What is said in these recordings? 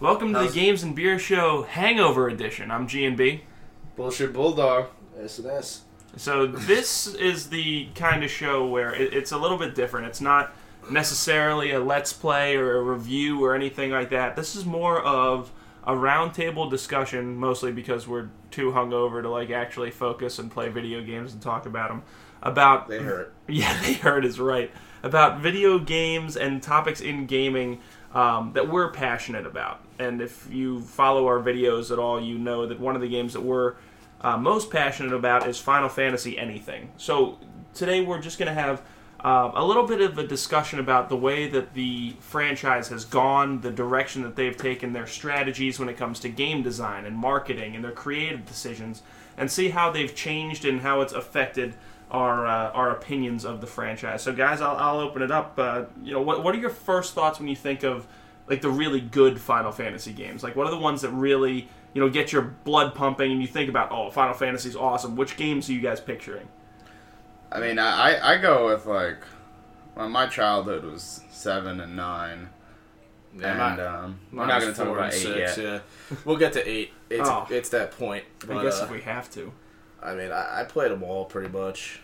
Welcome to the Games and Beer Show Hangover Edition. I'm G&B. Bullshit Bulldog. S&S. So this is the kind of show where it's a little bit different. It's not necessarily a let's play or a review or anything like that. This is more of a roundtable discussion, mostly because we're too hungover to actually focus and play video games and talk about them. They hurt. Yeah, they hurt is right. About video games and topics in gaming that we're passionate about. And if you follow our videos at all, you know that one of the games that we're most passionate about is Final Fantasy anything. So today we're just going to have a little bit of a discussion about the way that the franchise has gone, the direction that they've taken, their strategies when it comes to game design and marketing and their creative decisions, and see how they've changed and how it's affected our opinions of the franchise. So guys, I'll open it up. What are your first thoughts when you think of the really good Final Fantasy games? What are the ones that really get your blood pumping and you think about, oh, Final Fantasy's awesome? Which games are you guys picturing? I mean, I go with my childhood was 7 and 9. Yeah, and we're not going to talk about 8 yet. Yeah. We'll get to 8. It's that point. But, I guess if we have to. I mean, I played them all pretty much.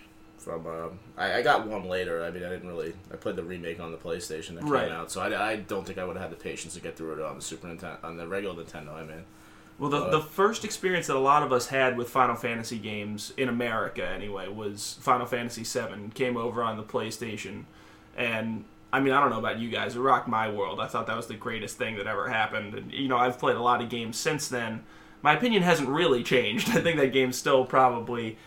I got one later. I mean, I played the remake on the PlayStation that came out, so I don't think I would have had the patience to get through it on the Super Nintendo, on the regular Nintendo. I mean, well, the first experience that a lot of us had with Final Fantasy games in America, anyway, was Final Fantasy VII. Came over on the PlayStation, and I mean, I don't know about you guys, it rocked my world. I thought that was the greatest thing that ever happened. And I've played a lot of games since then. My opinion hasn't really changed. I think that game's still probably,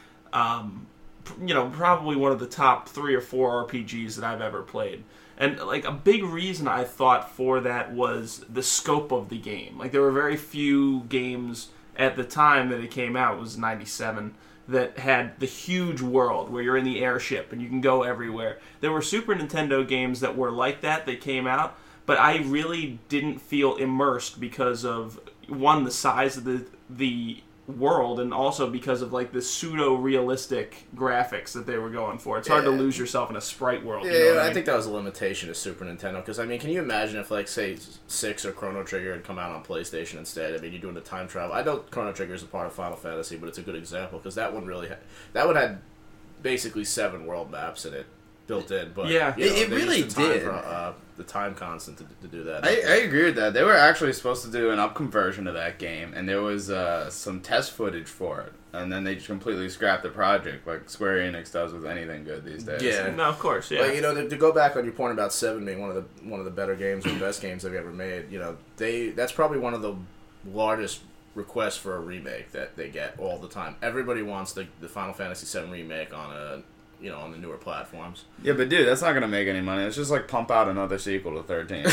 probably one of the top 3 or 4 RPGs that I've ever played. And, a big reason I thought for that was the scope of the game. There were very few games at the time that it came out, it was 97, that had the huge world where you're in the airship and you can go everywhere. There were Super Nintendo games that were like that came out, but I really didn't feel immersed because of, one, the size of the world, and also because of the pseudo-realistic graphics that they were going for. It's hard to lose yourself in a sprite world. Yeah, I think that was a limitation of Super Nintendo, because I mean, can you imagine if say 6 or Chrono Trigger had come out on PlayStation instead? I mean, you're doing the time travel. I know Chrono Trigger is a part of Final Fantasy, but it's a good example because that one had basically 7 world maps in it built in. But yeah, it really did. The time constant to do that. I agree with that. They were actually supposed to do an up conversion of that game, and there was some test footage for it, and then they just completely scrapped the project, like Square Enix does with anything good these days. Yeah, no, of course, yeah. To go back on your point about 7 being one of the better games or best games they've ever made, that's probably one of the largest requests for a remake that they get all the time. Everybody wants the Final Fantasy VII remake on on the newer platforms. Yeah, but dude, that's not going to make any money. It's just pump out another sequel to 13.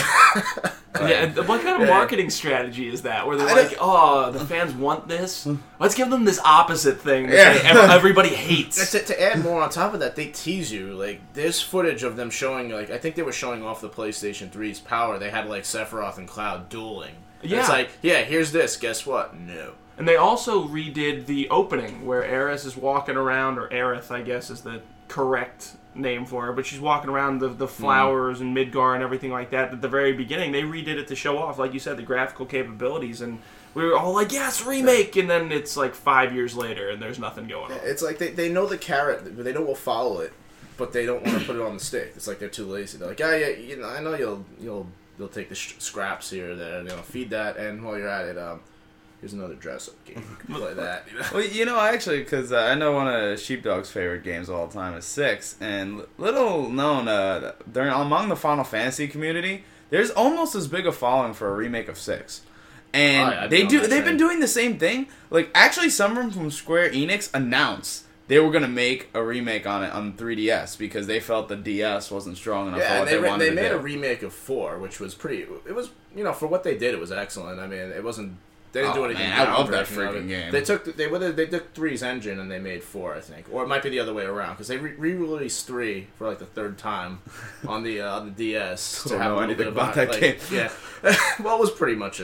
Yeah, what kind of marketing strategy is that? Where they're oh, the fans want this? Let's give them this opposite thing that everybody hates. To add more on top of that, they tease you. There's footage of them showing, I think they were showing off the PlayStation 3's power. They had, Sephiroth and Cloud dueling. Yeah. It's here's this. Guess what? No. And they also redid the opening where Aerith is walking around, or Aerith, I guess, is the correct name for her, but she's walking around the flowers and Midgar and everything like that. At the very beginning, they redid it to show off, like you said, the graphical capabilities, and we were all like, yes, remake! And then it's 5 years later, and there's nothing going on. It's they know the carrot, they know we'll follow it, but they don't want to put it on the stick. It's they're too lazy. They're I know you'll take the scraps here, there, feed that, and while you're at it, here's another dress-up game. You can play that. Well, actually, because I know one of Sheepdog's favorite games of all time is 6, and little known, among the Final Fantasy community, there's almost as big a following for a remake of 6. And they've been doing the same thing. Actually, someone from Square Enix announced they were going to make a remake on it on 3DS because they felt the DS wasn't strong enough for what they wanted to do. They made a remake of 4, which was it was, for what they did, it was excellent. I mean, it wasn't... They didn't do anything. Man, I love that freaking game. They took 3's engine and they made 4, I think, or it might be the other way around because they re-released 3 for the 3rd time on the DS. I don't know anything about that game. Yeah, well, it was pretty much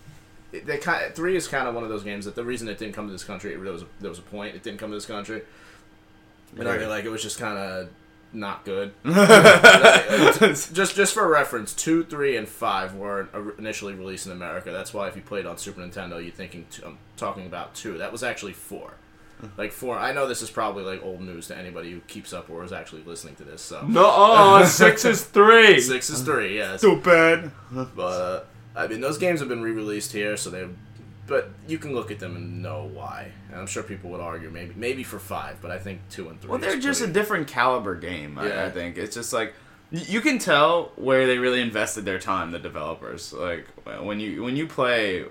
3 is kind of one of those games that the reason it didn't come to this country, there was a point it didn't come to this country. And I mean, it was just kind of not good. just for reference, 2, 3, and 5 weren't initially released in America. That's why if you played on Super Nintendo, you're thinking I'm talking about 2. That was actually 4. Like 4. I know this is probably like old news to anybody who keeps up or is actually listening to this. So no, 6 is 3. 6 is 3. Yes. Stupid. But I mean, those games have been re-released here, so they. But you can look at them and know why. And I'm sure people would argue maybe for 5, but I think 2 and 3. Well, they're just a different caliber game. Yeah. I think it's just like you can tell where they really invested their time. The developers, like when you play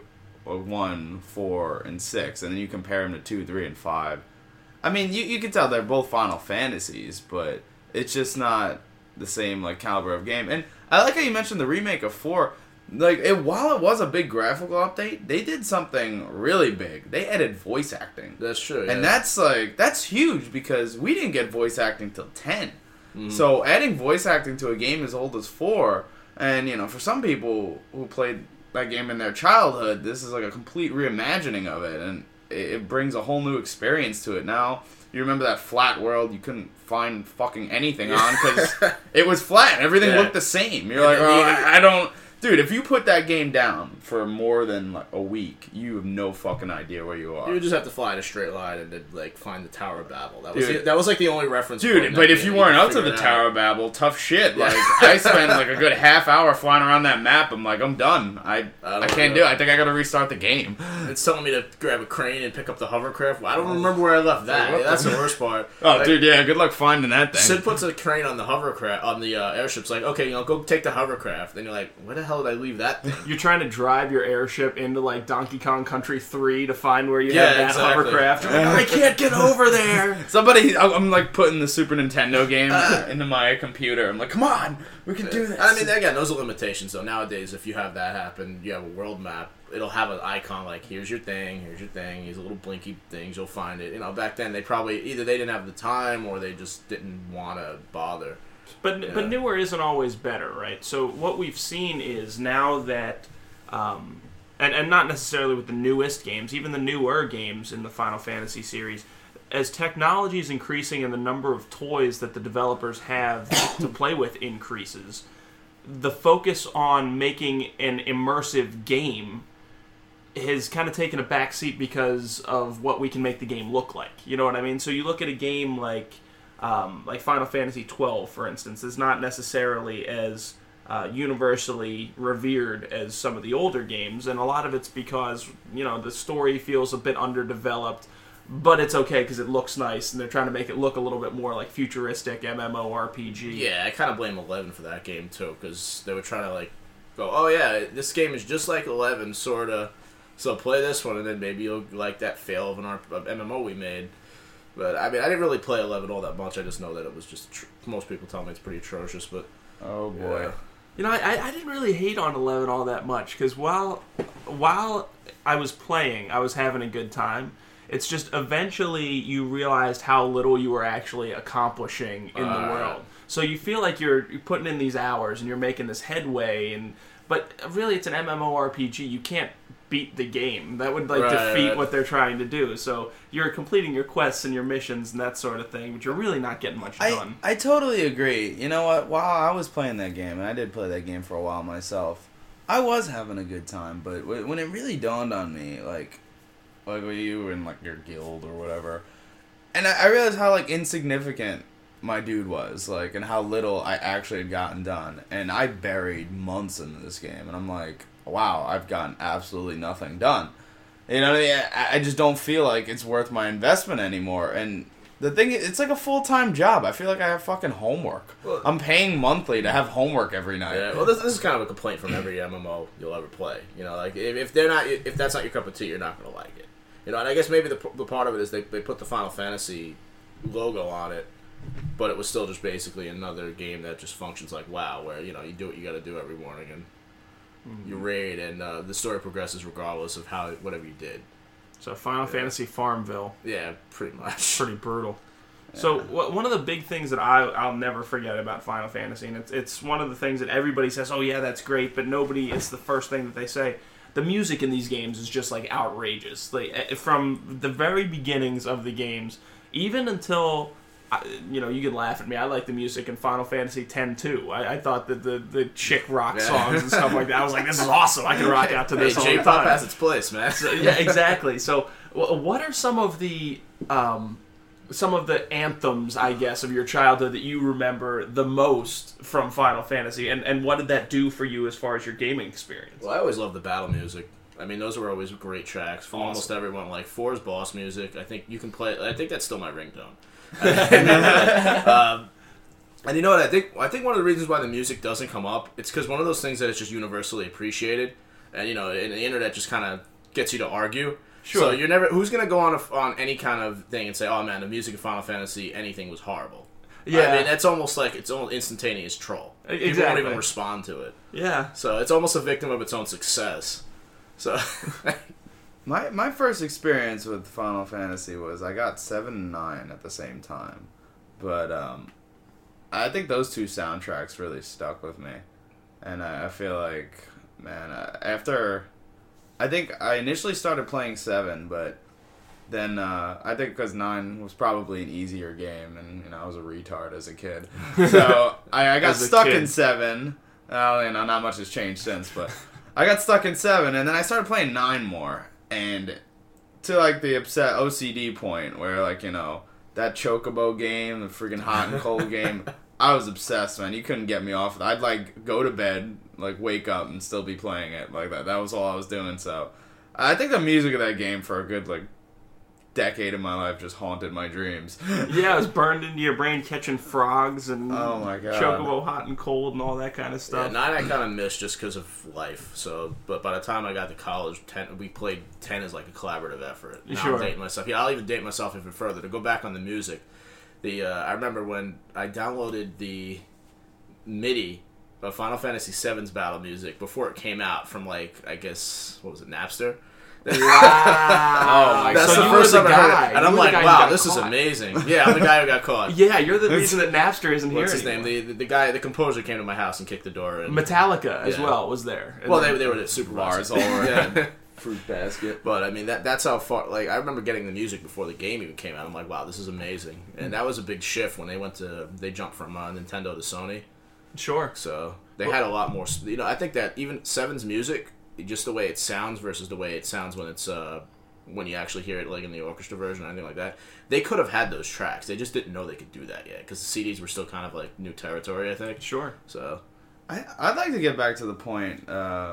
1, 4, and 6, and then you compare them to 2, 3, and 5. I mean, you can tell they're both Final Fantasies, but it's just not the same like caliber of game. And I like how you mentioned the remake of 4. Like, while it was a big graphical update, they did something really big. They added voice acting. That's true, yeah. And that's huge because we didn't get voice acting till 10. Mm-hmm. So adding voice acting to a game as old as 4, and, you know, for some people who played that game in their childhood, this is like a complete reimagining of it, and it brings a whole new experience to it. Now, you remember that flat world you couldn't find fucking anything on because it was flat. Everything looked the same. You're like, oh, I don't... Dude, if you put that game down for more than like a week, you have no fucking idea where you are. You would just have to fly in a straight line and then, like, find the Tower of Babel. That was like the only reference. Dude, but if you weren't up to the Tower of Babel, tough shit. Like, I spent like a good half hour flying around that map. I'm like, I'm done. I can't do it. I think I gotta restart the game. It's telling me to grab a crane and pick up the hovercraft. I don't remember where I left that. That's the worst part. Oh, like, dude, yeah, good luck finding that thing. Sid puts a crane on the hovercraft, on the airship's like, okay, go take the hovercraft. Then you're like, where the hell did I leave that thing? You're trying to drive your airship into like Donkey Kong Country 3 to find where you have that hovercraft. You're like, I can't get over there. I'm like putting the Super Nintendo game into my computer. I'm like, come on, we can do this. I mean, again, those are limitations. So nowadays, if you have that happen, you have a world map. It'll have an icon like, here's your thing, here's a little blinky things, you'll find it. You know, back then, they didn't have the time or they just didn't want to bother. But newer isn't always better, right? So what we've seen is now that, and not necessarily with the newest games, even the newer games in the Final Fantasy series, as technology is increasing and the number of toys that the developers have to play with increases, the focus on making an immersive game has kind of taken a backseat because of what we can make the game look like. You know what I mean? So you look at a game like Final Fantasy XII, for instance, is not necessarily as universally revered as some of the older games, and a lot of it's because, you know, the story feels a bit underdeveloped, but it's okay because it looks nice, and they're trying to make it look a little bit more like futuristic MMORPG. Yeah, I kind of blame 11 for that game, too, because they were trying to, like, go, oh yeah, this game is just like 11, sort of, so play this one, and then maybe you'll like that fail of an MMO we made. But, I mean, I didn't really play 11 all that much. I just know that it was just... most people tell me it's pretty atrocious, but... Oh, boy. Yeah. You know, I didn't really hate on 11 all that much, because while I was playing, I was having a good time. It's just eventually you realized how little you were actually accomplishing in the world. So you feel like you're putting in these hours and you're making this headway, but really it's an MMORPG. You can't beat the game. That would defeat what they're trying to do. So you're completing your quests and your missions and that sort of thing, but you're really not getting much done. I totally agree. You know what? While I was playing that game, and I did play that game for a while myself, I was having a good time, but when it really dawned on me, like when you were in like your guild or whatever, and I realized how like insignificant my dude was, like, and how little I actually had gotten done, and I buried months into this game, and I'm like, wow, I've gotten absolutely nothing done. You know what I mean? I just don't feel like it's worth my investment anymore. And the thing is, it's like a full-time job. I feel like I have fucking homework. Well, I'm paying monthly to have homework every night. Yeah, well, this is kind of a complaint from every MMO you'll ever play. You know, like, if that's not your cup of tea, you're not going to like it. You know, and I guess maybe the part of it is they put the Final Fantasy logo on it, but it was still just basically another game that just functions like WoW, where, you know, you do what you got to do every morning, and you raid, and the story progresses regardless of whatever you did. So Final Fantasy Farmville. Yeah, pretty much. Pretty brutal. Yeah. So one of the big things that I'll never forget about Final Fantasy, and it's one of the things that everybody says, oh yeah, that's great, but it's the first thing that they say. The music in these games is just like outrageous. Like, from the very beginnings of the games, even until you can laugh at me. I like the music in Final Fantasy X too. I thought that the chick rock songs and stuff like that, I was like, this is awesome. I can rock out to this all the time. J-pop has its place, man. So, yeah, exactly. So, what are some of the anthems, I guess, of your childhood that you remember the most from Final Fantasy, and what did that do for you as far as your gaming experience? Well, I always loved the battle music. I mean, those were always great tracks from almost everyone. Like 4's boss music, I think you can play. I think that's still my ringtone. And you know what? I think one of the reasons why the music doesn't come up, it's because one of those things that is just universally appreciated, and and the internet just kind of gets you to argue. Sure. So you're never. Who's gonna go on any kind of thing and say, "Oh man, the music of Final Fantasy, anything was horrible." Yeah, I mean it's almost instantaneous troll. Exactly. People won't even respond to it. Yeah. So it's almost a victim of its own success. So. My first experience with Final Fantasy was I got 7 and 9 at the same time, but I think those two soundtracks really stuck with me, and I feel like, man, after I think I initially started playing 7, but then I think because 9 was probably an easier game, and I was a retard as a kid, so I got stuck in 7. Not much has changed since, but I got stuck in 7, and then I started playing 9 more. And to, like, the upset OCD point where, like, that Chocobo game, the freaking hot and cold game, I was obsessed, man. You couldn't get me off of that. I'd, like, go to bed, like, wake up and still be playing it like that. That was all I was doing, so I think the music of that game for a good, like, decade of my life just haunted my dreams. Yeah, it was burned into your brain, catching frogs and oh my God. Chocobo hot and cold and all that kind of stuff. Yeah, 9 I kind of missed just because of life. So, but by the time I got to college, 10 we played 10 as like a collaborative effort. Now Sure. I'm dating myself. Yeah, I'll even date myself even further. To go back on the music, I remember when I downloaded the MIDI of Final Fantasy VII's battle music before it came out from, like, I guess, what was it, Napster? Wow! Oh my God! That's So the you were first the time I heard guy. it, and I'm You were like, the guy who wow, got this is caught. amazing. Yeah, I'm the guy who got caught. Yeah, you're the reason that Napster isn't here What's his name? anymore. The guy, the composer came to my house and kicked the door. And, Metallica as Yeah. well was there. And well, then- they were the supervisors. Bars all over. Yeah. Fruit basket. But I mean that's how far. Like I remember getting the music before the game even came out. I'm like, wow, this is amazing. And that was a big shift when they jumped from Nintendo to Sony. Sure. So they had a lot more. I think that even 7's music, just the way it sounds versus the way it sounds when it's when you actually hear it, like in the orchestra version or anything like that, they could have had those tracks. They just didn't know they could do that yet because the CDs were still kind of like new territory, I think. Sure. So I'd like to get back to the point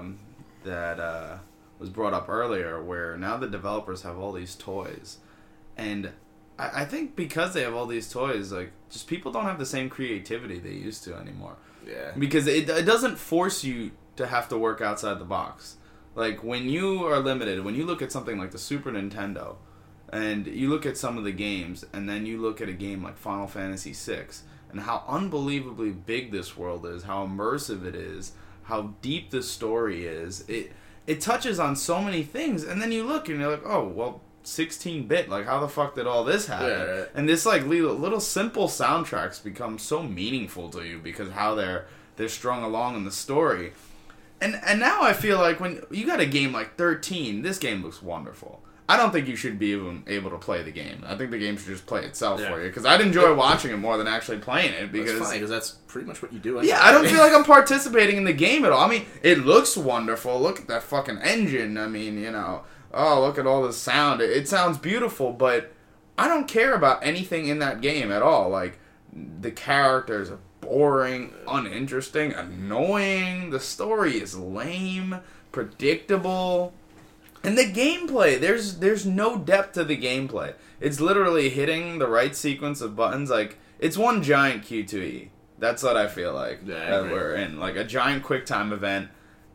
that was brought up earlier, where now the developers have all these toys, and I think because they have all these toys, like, just people don't have the same creativity they used to anymore. yeah. Because it doesn't force you to have to work outside the box. Like, when you are limited, when you look at something like the Super Nintendo, and you look at some of the games, and then you look at a game like Final Fantasy VI, and how unbelievably big this world is, how immersive it is, how deep the story is, it touches on so many things, and then you look and you're like, oh, well, 16-bit, like, how the fuck did all this happen? Yeah, right. And this, like, little simple soundtracks become so meaningful to you because how they're strung along in the story. And now I feel like when you got a game like 13, this game looks wonderful. I don't think you should be even able to play the game. I think the game should just play itself for you, because I'd enjoy watching it more than actually playing it. Because It's funny because that's pretty much what you do. Anyway. yeah, I don't feel like I'm participating in the game at all. I mean, it looks wonderful. Look at that fucking engine. I mean, oh, look at all the sound. It sounds beautiful, but I don't care about anything in that game at all. Like, the characters are boring, uninteresting, annoying. The story is lame, predictable. And the gameplay, there's no depth to the gameplay. It's literally hitting the right sequence of buttons. Like, it's one giant Q2E. That's what I feel like that we're in. Like, a giant QuickTime event,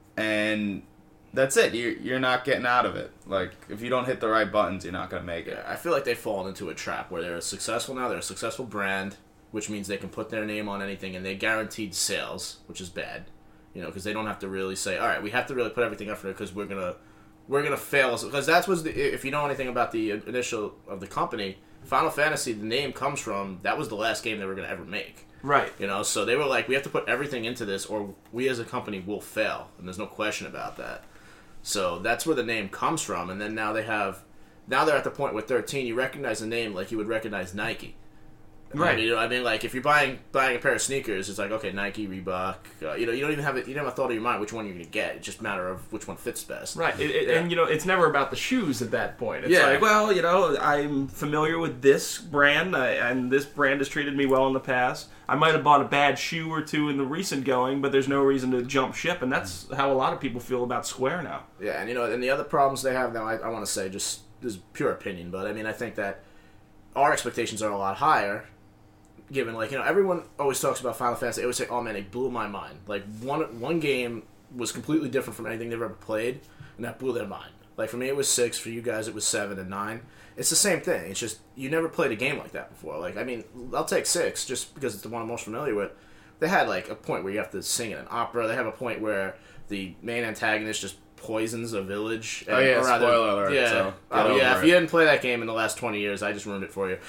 and that's it. You're not getting out of it. Like, if you don't hit the right buttons, you're not going to make it. Yeah, I feel like they've fallen into a trap where they're successful now. They're a successful brand, which means they can put their name on anything, and they guaranteed sales, which is bad. Because they don't have to really say, all right, we have to really put everything up for it because we're gonna fail. Because that's if you know anything about the initial of the company, Final Fantasy, the name comes from, that was the last game they were gonna ever make. Right. So they were like, we have to put everything into this, or we as a company will fail, and there's no question about that. So that's where the name comes from, and then now they're at the point with 13, you recognize the name like you would recognize Nike. Right. I mean, like if you're buying a pair of sneakers, it's like okay, Nike, Reebok. You don't even have it. You don't have a thought in your mind which one you're gonna get. It's just a matter of which one fits best. Right. And it's never about the shoes at that point. It's Yeah. like, well, I'm familiar with this brand, and this brand has treated me well in the past. I might have bought a bad shoe or two in the recent going, but there's no reason to jump ship, and that's how a lot of people feel about Square now. Yeah, and and the other problems they have now, I want to say, just this is pure opinion, but I mean, I think that our expectations are a lot higher. Given, like, everyone always talks about Final Fantasy. They always say, oh, man, it blew my mind. Like, one game was completely different from anything they've ever played, and that blew their mind. Like, for me, it was 6. For you guys, it was 7 and 9. It's the same thing. It's just, you never played a game like that before. Like, I mean, I'll take 6, just because it's the one I'm most familiar with. They had, like, a point where you have to sing in an opera. They have a point where the main antagonist just poisons a village. And, spoiler alert. Yeah. So If you didn't play that game in the last 20 years, I just ruined it for you.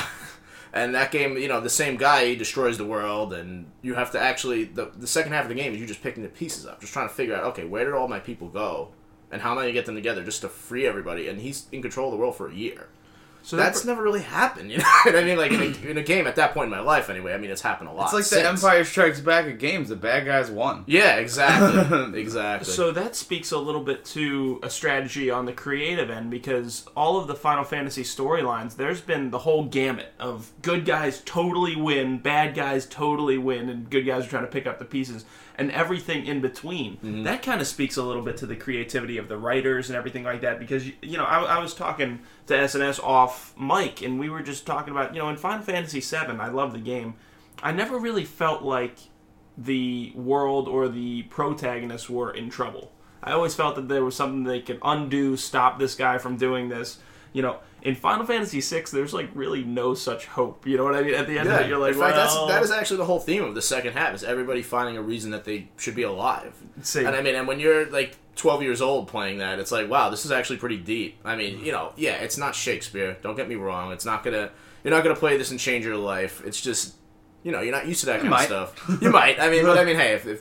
And that game, the same guy, he destroys the world, and you have to actually, the second half of the game is you just picking the pieces up, just trying to figure out, okay, where did all my people go, and how am I going to get them together just to free everybody, and he's in control of the world for a year. So that's never really happened, you know what I mean? Like, in a game at that point in my life, anyway, I mean, it's happened a lot. It's like since. the Empire Strikes Back of games. The bad guys won. Yeah, exactly. Exactly. So that speaks a little bit to a strategy on the creative end, because all of the Final Fantasy storylines, there's been the whole gamut of good guys totally win, bad guys totally win, and good guys are trying to pick up the pieces, and everything in between. Mm-hmm. That kind of speaks a little bit to the creativity of the writers and everything like that, because, I was talking to SNS off mic, and we were just talking about, in Final Fantasy VII, I love the game, I never really felt like the world or the protagonists were in trouble. I always felt that there was something they could undo, stop this guy from doing this. In Final Fantasy VI, there's like really no such hope. You know what I mean? At the end of it, you're like, in fact, that is actually the whole theme of the second half, is everybody finding a reason that they should be alive. And I mean, and when you're like 12 years old playing that, it's like, wow, this is actually pretty deep. I mean, it's not Shakespeare. Don't get me wrong. You're not gonna play this and change your life. It's just, you're not used to that kind of stuff. You might. I mean, but I mean, hey, if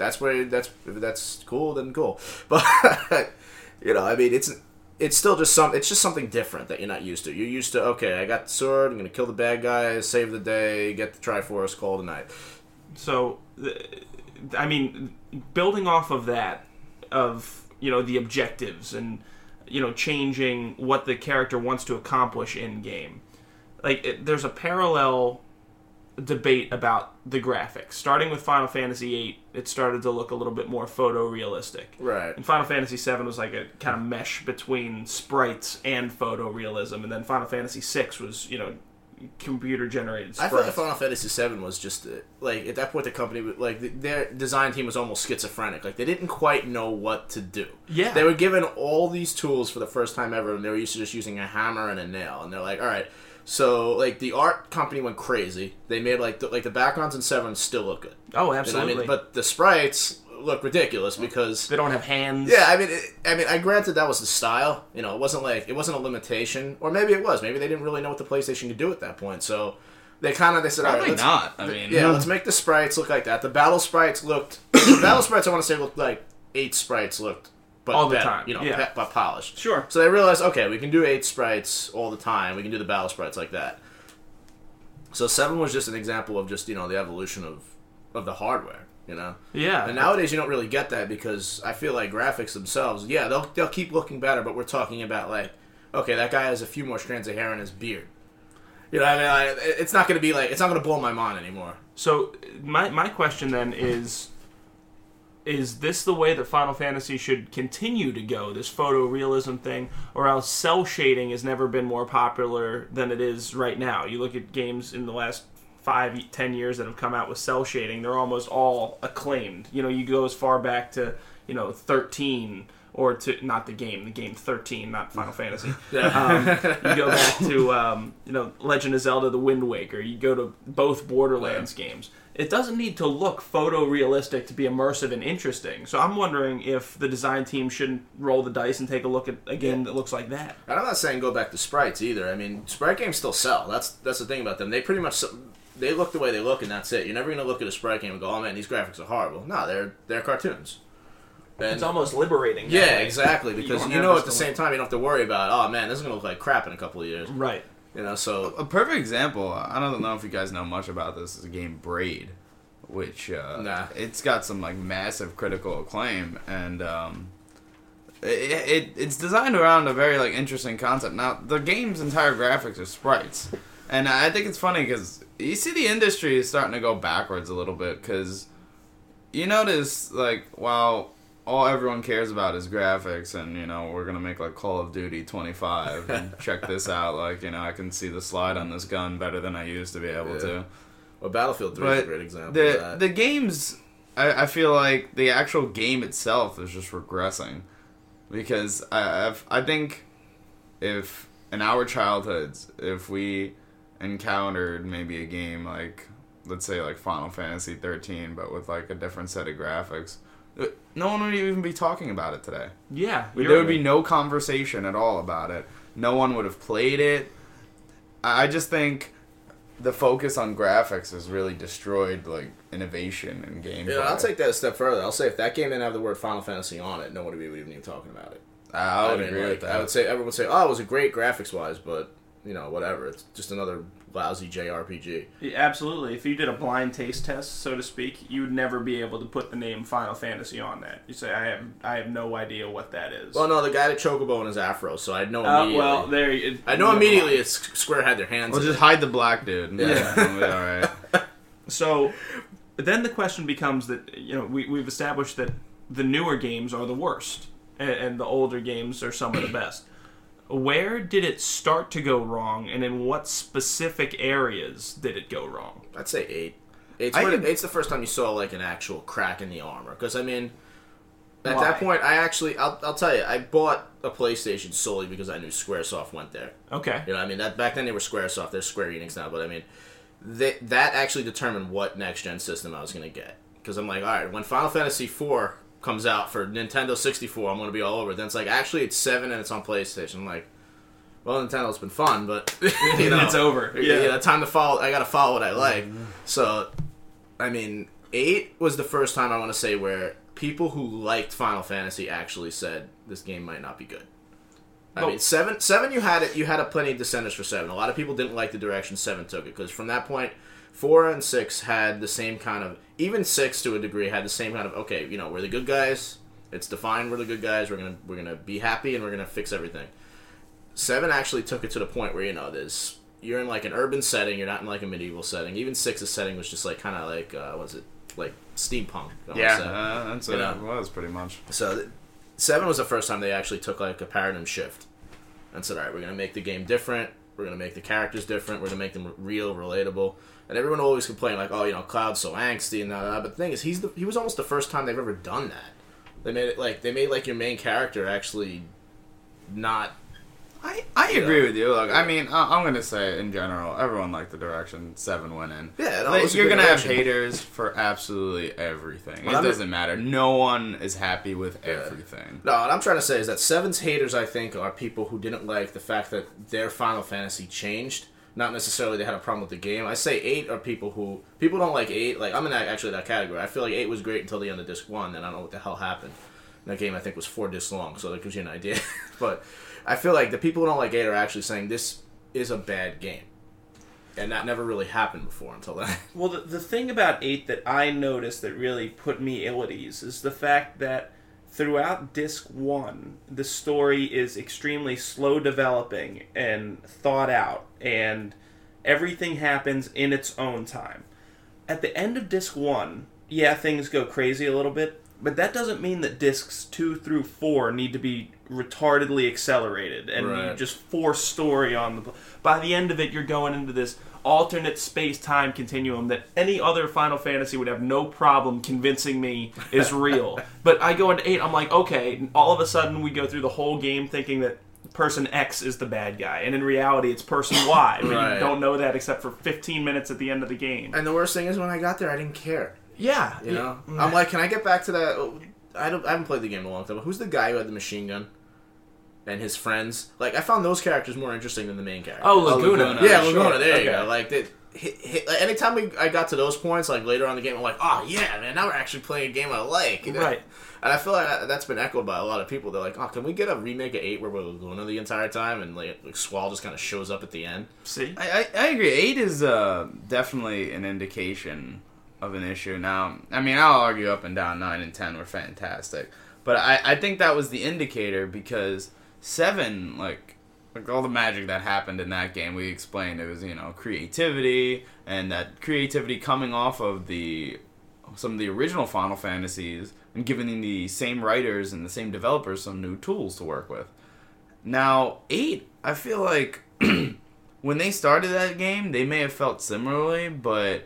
if that's cool, then cool. But I mean, it's still just something different that you're not used to. You're used to, okay, I got the sword, I'm going to kill the bad guys, save the day, get the Triforce, call it a night. So, I mean, building off of that, of, the objectives and, changing what the character wants to accomplish in game. Like, there's a parallel debate about the graphics. Starting with Final Fantasy VIII, it started to look a little bit more photorealistic. Right. And Final Fantasy VII was like a kind of mesh between sprites and photorealism, and then Final Fantasy VI was, computer-generated sprites. I feel like Final Fantasy VII was just, like, at that point the company, like, their design team was almost schizophrenic. Like, they didn't quite know what to do. Yeah. They were given all these tools for the first time ever, and they were used to just using a hammer and a nail. And they're like, all right. So, like, the art company went crazy. They made, like the backgrounds in 7 still look good. Oh, absolutely. I mean, but the sprites look ridiculous because they don't have hands. Yeah, I granted that was the style. It wasn't a limitation, or maybe it was. Maybe they didn't really know what the PlayStation could do at that point. So they said, all right, let's make the sprites look like that. The battle sprites looked. I want to say looked like 8 sprites looked. But all the time, but polished. Sure. So they realized, okay, we can do 8 sprites all the time. We can do the battle sprites like that. So 7 was just an example of just the evolution of the hardware. Yeah. And nowadays you don't really get that because I feel like graphics themselves, they'll keep looking better, but we're talking about like, okay, that guy has a few more strands of hair in his beard. It's not going to blow my mind anymore. So my question then is this the way that Final Fantasy should continue to go, this photorealism thing, or else cell shading has never been more popular than it is right now? You look at games in the last 5-10 years that have come out with cell shading, they're almost all acclaimed. You go as far back to 13, or to not the game 13, not Final Fantasy. You go back to Legend of Zelda: The Wind Waker. You go to both Borderlands games. It doesn't need to look photorealistic to be immersive and interesting. So I'm wondering if the design team shouldn't roll the dice and take a look at a game that looks like that. And I'm not saying go back to sprites either. I mean, sprite games still sell. That's the thing about them. They pretty much they look the way they look, and that's it. You're never going to look at a sprite game and go, "Oh man, these graphics are horrible." No, they're cartoons. And it's almost liberating. Yeah, exactly. Because at the same time, you don't have to worry about, oh man, this is going to look like crap in a couple of years. Right. You know, so A perfect example, I don't know if you guys know much about this, is the game Braid, which it's got some like massive critical acclaim, and it's designed around a very like interesting concept. Now, the game's entire graphics are sprites, and I think it's funny because you see the industry is starting to go backwards a little bit, because you notice like while all everyone cares about is graphics, and you know we're gonna make like Call of Duty 25 and check this out, like you know I can see the slide on this gun better than I used to be able to. Well, Battlefield 3 is a great example of that. The games, I feel like the actual game itself is just regressing, because I think if in our childhoods, if we encountered maybe a game like, let's say like Final Fantasy 13, but with like a different set of graphics, no one would even be talking about it today. Yeah. There would be no conversation at all about it. No one would have played it. I just think the focus on graphics has really destroyed like innovation in gameplay. Yeah, I'll take that a step further. I'll say if that game didn't have the word Final Fantasy on it, nobody would even be talking about it. I would agree with that. I would say everyone would say, "Oh, it was a great graphics-wise," but you know, whatever. It's just another lousy JRPG. Yeah, absolutely. If you did a blind taste test, so to speak, you would never be able to put the name Final Fantasy on that. You say, I have no idea what that is. Well, no, the guy that Chocobo in his afro, so I know immediately. I know immediately it's Square had their hands. Well, just hide the black dude. Yeah, all right. So then the question becomes that we've established that the newer games are the worst, and the older games are some of the best. Where did it start to go wrong, and in what specific areas did it go wrong? I'd say 8. Eight's the first time you saw like an actual crack in the armor. Because I mean, at that point, I'll tell you, I bought a PlayStation solely because I knew SquareSoft went there. Okay. You know, I mean, back then they were SquareSoft. They're Square Enix now, but I mean, that actually determined what next gen system I was going to get. Because I'm like, all right, when Final Fantasy IV comes out for Nintendo 64, I'm going to be all over. Then it's like, actually, it's 7 and it's on PlayStation. I'm like, well, Nintendo's been fun, but it's over. Yeah, time to follow. I got to follow what I like. So, I mean, 8 was the first time I want to say where people who liked Final Fantasy actually said this game might not be good. I mean, 7 you had a plenty of dissenters for 7. A lot of people didn't like the direction 7 took it, because from that point, 4 and 6 had the same kind of, even 6 to a degree had the same kind of, okay, you know, we're the good guys. It's defined we're the good guys. We're gonna be happy and we're gonna fix everything. 7 actually took it to the point where, you know, you're in like an urban setting. You're not in like a medieval setting. Even 6's setting was just like kind of like like steampunk. That's what it was pretty much. So 7 was the first time they actually took like a paradigm shift and said, all right, we're gonna make the game different. We're gonna make the characters different. We're gonna make them real, relatable. And everyone always complained like, oh, you know, Cloud's so angsty and that. But the thing is, he was almost the first time they've ever done that. They made like your main character actually not. I agree with you. Look, I mean, I'm gonna say in general, everyone liked the direction 7 went in. Yeah, no, you're gonna have haters for absolutely everything. It doesn't matter. No one is happy with everything. No, what I'm trying to say is that 7's haters, I think, are people who didn't like the fact that their Final Fantasy changed. Not necessarily they had a problem with the game. I say 8 are people don't like 8. Like, I'm in that category. I feel like 8 was great until the end of disc 1, then I don't know what the hell happened. That game, I think, was 4 discs long, so that gives you an idea. But I feel like the people who don't like 8 are actually saying this is a bad game. And that never really happened before until then. Well, the thing about 8 that I noticed that really put me ill at ease is the fact that throughout Disc 1, the story is extremely slow developing and thought out, and everything happens in its own time. At the end of Disc 1, yeah, things go crazy a little bit, but that doesn't mean that Discs 2 through 4 need to be retardedly accelerated and you just force story on the... By the end of it, you're going into this alternate space-time continuum that any other Final Fantasy would have no problem convincing me is real. But I go into 8, I'm like, okay, all of a sudden we go through the whole game thinking that person X is the bad guy, and in reality it's person Y, but you don't know that except for 15 minutes at the end of the game. And the worst thing is when I got there, I didn't care. Yeah. You know? I'm like, can I get back to that? I haven't played the game in a long time, but who's the guy who had the machine gun? And his friends, like, I found those characters more interesting than the main character. Oh, Laguna. Yeah, Laguna. There you go. Like, like, anytime I got to those points, like later on in the game, I'm like, oh yeah, man, now we're actually playing a game I like. You know? Right. And I feel like that's been echoed by a lot of people. They're like, oh, can we get a remake of 8 where we're Luna the entire time and like Squall just kind of shows up at the end? See? I agree. 8 is definitely an indication of an issue. Now, I mean, I'll argue up and down 9 and 10 were fantastic. But I think that was the indicator because 7, like all the magic that happened in that game, we explained it was, creativity, and that creativity coming off of some of the original Final Fantasies and giving the same writers and the same developers some new tools to work with. Now, 8, I feel like when they started that game, they may have felt similarly, but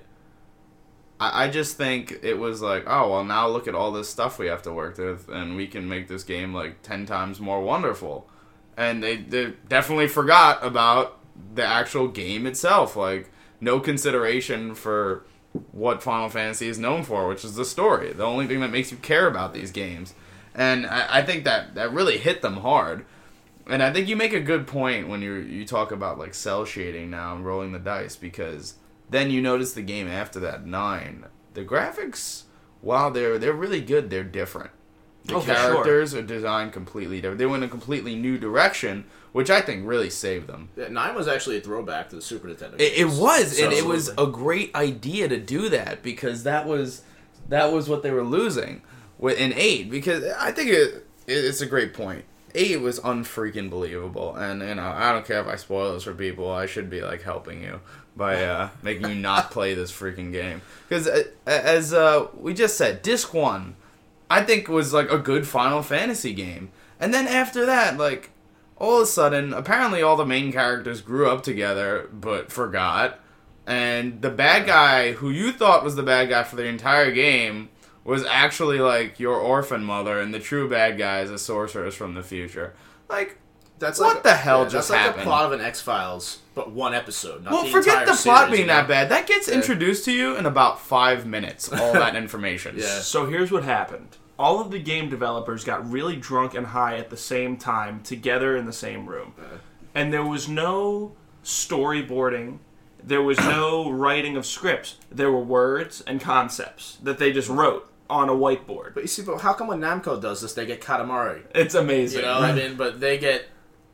I just think it was like, oh, well, now look at all this stuff we have to work with, and we can make this game like 10 times more wonderful. And they definitely forgot about the actual game itself. Like, no consideration for what Final Fantasy is known for, which is the story. The only thing that makes you care about these games. And I think that really hit them hard. And I think you make a good point when you talk about like cell shading now and rolling the dice, because then you notice the game after that, 9. The graphics, while they're really good, they're different. The characters are designed completely different. They went in a completely new direction, which I think really saved them. Yeah, 9 was actually a throwback to the Super Nintendo games. It was, so, and it was a great idea to do that, because that was what they were losing in 8. Because I think it's a great point. 8 was unfreaking believable, and I don't care if I spoil this for people. I should be like helping you by making you not play this freaking game, because as we just said, Disc 1, I think was like a good Final Fantasy game. And then after that, like, all of a sudden, apparently all the main characters grew up together, but forgot. And the bad guy, who you thought was the bad guy for the entire game, was actually like your orphan mother, and the true bad guy is a sorceress from the future. Like, that's what the hell just happened? That's like the plot of an X-Files, but one episode, not the forget entire the plot series, being that bad. That gets introduced to you in about 5 minutes, all that information. Yeah. So here's what happened. All of the game developers got really drunk and high at the same time, together in the same room. And there was no storyboarding. There was no writing of scripts. There were words and concepts that they just wrote on a whiteboard. But you see, how come when Namco does this, they get Katamari? It's amazing. You know, I mean, but they get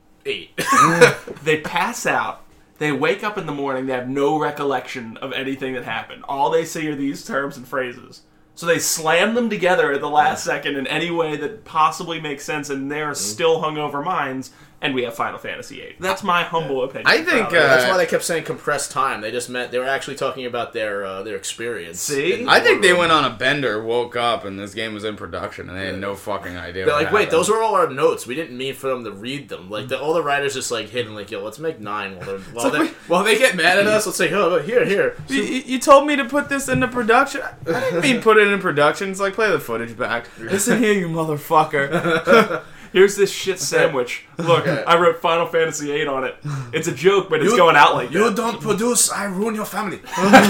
8. They pass out. They wake up in the morning. They have no recollection of anything that happened. All they see are these terms and phrases. So they slam them together at the last second in any way that possibly makes sense, and they're still hungover minds, and we have Final Fantasy VIII. That's my humble opinion. I think that's why they kept saying compressed time. They just meant they were actually talking about their experience. See? I think they went on a bender, woke up, and this game was in production, and they had no fucking idea. They're like, wait, those were all our notes. We didn't mean for them to read them. Like, all the writers just like hidden, like, yo, let's make 9 while they get mad at us. Let's say, oh, here. You told me to put this into production. I didn't mean put it in production. It's like, play the footage back. Listen here, you motherfucker. Here's this shit sandwich. Look, I wrote Final Fantasy VIII on it. It's a joke, but it's going out like that. You don't produce, I ruin your family.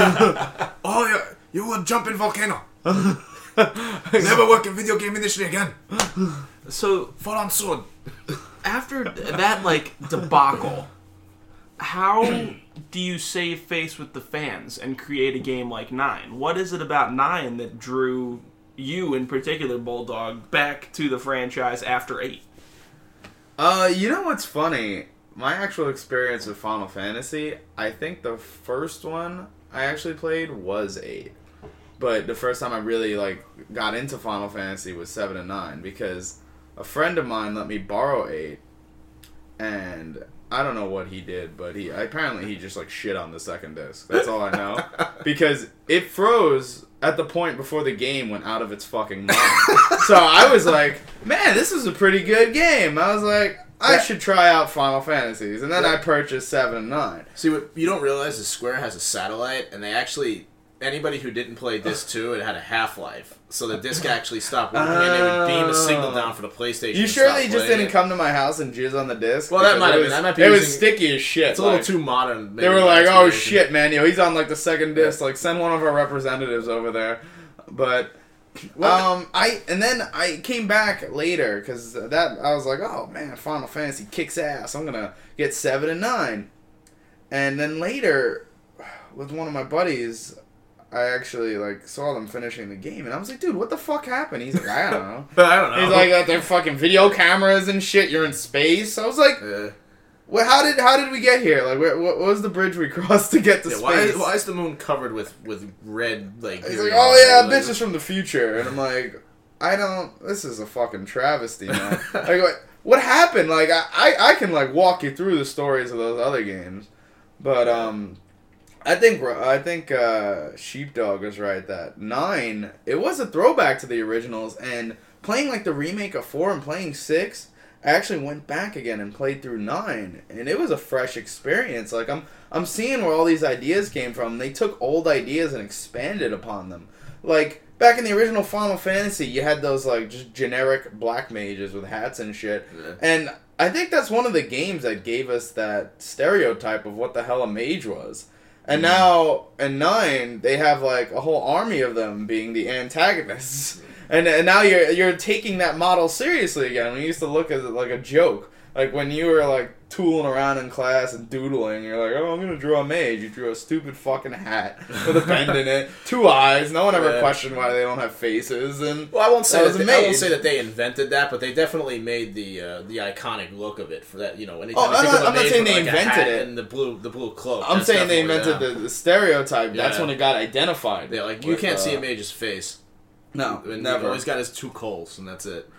You will jump in volcano. Never work in video game industry again. So, fall on sword. After that, like, debacle, how do you save face with the fans and create a game like 9? What is it about 9 that drew you in particular, Bulldog, back to the franchise after 8? You know what's funny? My actual experience with Final Fantasy, I think the first one I actually played was 8. But the first time I really got into Final Fantasy was 7 and 9, because a friend of mine let me borrow 8, and I don't know what he did, but he just shit on the second disc. That's all I know. Because it froze at the point before the game went out of its fucking mind. So I was like, man, this is a pretty good game. I was like, I should try out Final Fantasies. And then I purchased 7 and 9. See, what you don't realize is Square has a satellite, and they actually, anybody who didn't play Disc 2, it had a half-life. So the disc actually stopped working, and they would beam a signal down for the PlayStation. You sure they just didn't come to my house and jizz on the disc? Well, that might have been. That might be. It was sticky as shit. It's a little too modern. They were like, "Oh shit, man! He's on the second disc. Send one of our representatives over there." But, I came back later because I was like, "Oh man, Final Fantasy kicks ass. I'm gonna get 7 and 9," and then later. with one of my buddies, I actually like saw them finishing the game, and I was like, dude, what the fuck happened? He's like, I don't know. I don't know. He's like, they're fucking video cameras and shit. You're in space. I was like, well, how did we get here? Like, what was the bridge we crossed to get to space? Why is the moon covered with red like? He's like, oh yeah, bitch is from the future, and I'm like, I don't. This is a fucking travesty, man. Like, what happened? Like, I can like walk you through the stories of those other games, but I think Sheepdog was right that 9, it was a throwback to the originals, and playing like the remake of 4 and playing 6, I actually went back again and played through 9, and it was a fresh experience. Like I'm seeing where all these ideas came from. They took old ideas and expanded upon them. Like back in the original Final Fantasy, you had those like just generic black mages with hats and shit, and I think that's one of the games that gave us that stereotype of what the hell a mage was. And now, in 9, they have, like, a whole army of them being the antagonists. And now you're taking that model seriously again. We used to look at it like a joke. Like, when you were, like, tooling around in class and doodling, you're like, oh, I'm going to draw a mage. You drew a stupid fucking hat with a bend in it, 2 eyes. No one ever questioned why they don't have faces. And well, I won't say that they invented that, but they definitely made the iconic look of it for that. You know, anytime I'm not saying they invented it. And the blue cloak. I'm saying they invented the stereotype. Yeah. That's when it got identified. Yeah, like you can't see a mage's face. No, and never. All he's got is 2 coals, and that's it.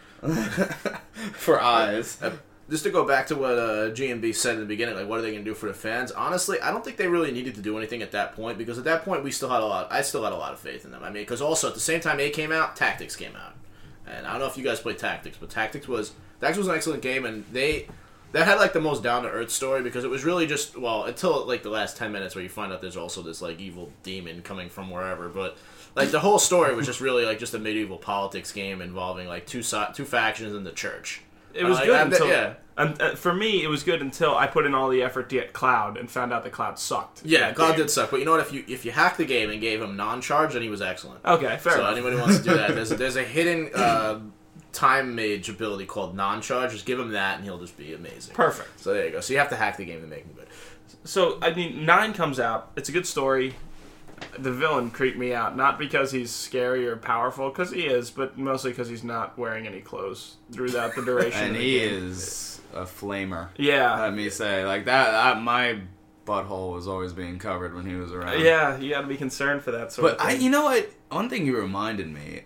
For eyes. Just to go back to what GMB said in the beginning, like, what are they going to do for the fans? Honestly, I don't think they really needed to do anything at that point, because at that point, I still had a lot of faith in them. I mean, because also, at the same time they came out, Tactics came out. And I don't know if you guys played Tactics, but Tactics was an excellent game, and that had, like, the most down-to-earth story, because it was really just, well, until, like, the last 10 minutes where you find out there's also this, like, evil demon coming from wherever, but, like, the whole story was just really, like, just a medieval politics game involving, like, two factions in the church. It was good until for me, it was good until I put in all the effort to get Cloud and found out that Cloud sucked. Yeah, Cloud did suck. But you know what? If you hacked the game and gave him non-charge, then he was excellent. Okay, fair enough. So anybody wants to do that, there's a hidden time mage ability called non-charge. Just give him that, and he'll just be amazing. Perfect. So there you go. So you have to hack the game to make him good. So I mean, 9 comes out. It's a good story. The villain creeped me out, not because he's scary or powerful, because he is, but mostly because he's not wearing any clothes throughout the duration and of the he game. is a flamer. Yeah. Let me say. Like, that my butthole was always being covered when he was around. Yeah, you gotta be concerned for that sort of thing. But you know what? One thing you reminded me,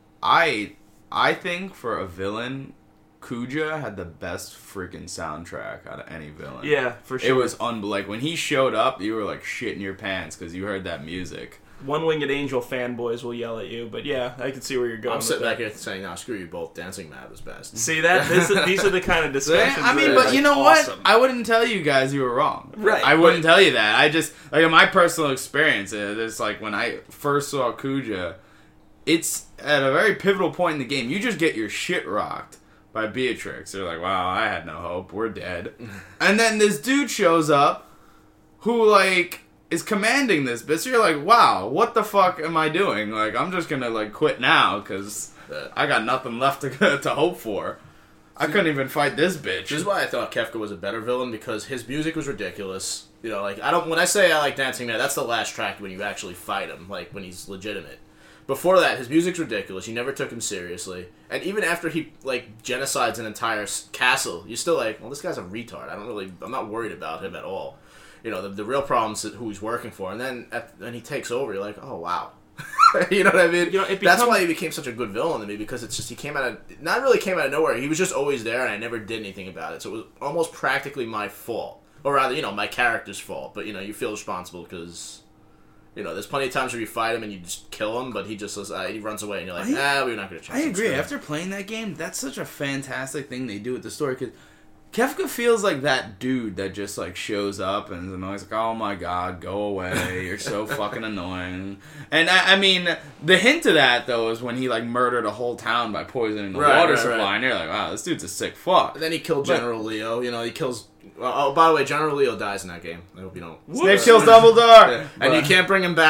I think for a villain, Kuja had the best freaking soundtrack out of any villain. Yeah, for sure. It was like when he showed up, you were like shitting your pants because you heard that music. One-Winged Angel fanboys will yell at you, but yeah, I can see where you're going. I'm sitting back here saying, "No, screw you both. Dancing Mad was best." See that? These are the kind of discussions. I mean, but you know awesome. what? I wouldn't tell you guys you were wrong. Right. I wouldn't tell you that. I just like in my personal experience. It's like when I first saw Kuja, it's at a very pivotal point in the game. You just get your shit rocked by Beatrix. They're like, wow, I had no hope. We're dead. And then this dude shows up who, like, is commanding this bitch. So you're like, wow, what the fuck am I doing? Like, I'm just gonna, like, quit now because I got nothing left to hope for. I couldn't even fight this bitch. This is why I thought Kefka was a better villain, because his music was ridiculous. You know, like, when I say I like Dancing Man, that's the last track when you actually fight him, like, when he's legitimate. Before that, his music's ridiculous. You never took him seriously. And even after he, like, genocides an entire castle, you're still like, well, this guy's a retard. I'm not worried about him at all. You know, the real problem's who he's working for. And then when he takes over, you're like, oh, wow. You know what I mean? You know, that's why he became such a good villain to me, because it's just, he came out of nowhere. He was just always there, and I never did anything about it. So it was almost practically my fault. Or rather, you know, my character's fault. But, you know, you feel responsible because, you know, there's plenty of times where you fight him and you just kill him, but he just he runs away, and you're like, we're not going to change. I agree. After playing that game, that's such a fantastic thing they do with the story, because Kefka feels like that dude that just, like, shows up and is annoying. Like, oh my god, go away, you're so fucking annoying. And, I mean, the hint to that, though, is when he, like, murdered a whole town by poisoning the water supply, and you're like, wow, this dude's a sick fuck. And then he killed General Leo, you know, he kills... Oh, by the way, General Leo dies in that game. I hope you don't... Snape kills Dumbledore! Yeah. And you can't bring him back.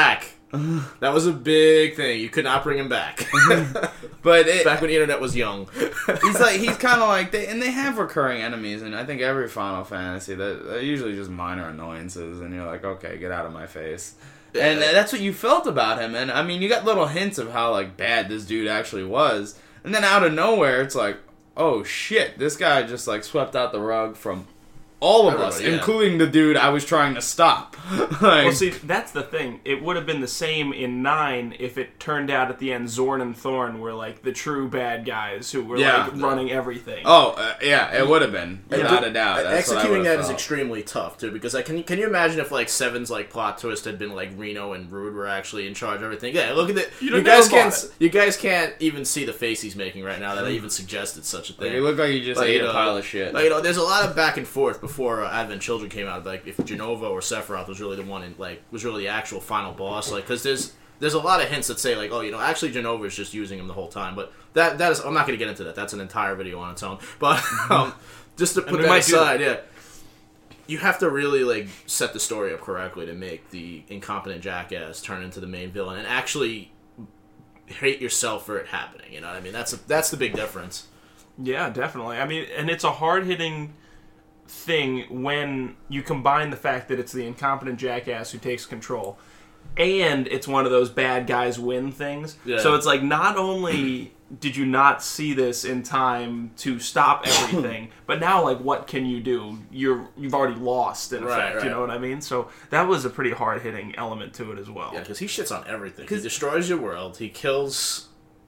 That was a big thing. You could not bring him back. But back when the internet was young. he's kind of like they have recurring enemies, and I think every Final Fantasy they're usually just minor annoyances, and you're like, okay, get out of my face. Yeah. And that's what you felt about him, and I mean, you got little hints of how like bad this dude actually was, and then out of nowhere, it's like, oh shit, this guy just like swept out the rug from all of us, including the dude I was trying to stop. Well, see, that's the thing. It would have been the same in 9 if it turned out at the end Zorn and Thorn were like the true bad guys who were like running everything. Oh, yeah, it would have been, without a doubt. That's executing that is extremely tough too, because like, can you imagine if like 7's like plot twist had been like Reno and Rude were actually in charge of everything? Yeah, look at it. You guys can't even see the face he's making right now that I even suggested such a thing. Like, it looked like he just ate a pile of shit. Like, there's a lot of back and forth before Advent Children came out. Like if Jenova or Sephiroth was really the one in, like, was really the actual final boss, like, because there's a lot of hints that say like, oh, actually Jenova is just using him the whole time, but that is, I'm not going to get into that. That's an entire video on its own. But just to put that aside, you have to really like set the story up correctly to make the incompetent jackass turn into the main villain and actually hate yourself for it happening. You know what I mean? That's the big difference. Yeah, definitely. I mean, and it's a hard-hitting thing when you combine the fact that it's the incompetent jackass who takes control and it's one of those bad guys win things. Yeah. So it's like, not only did you not see this in time to stop everything, but now like, what can you do? You've already lost in effect. Right. You know what I mean? So that was a pretty hard-hitting element to it as well. Yeah, because he shits on everything. He destroys your world. He kills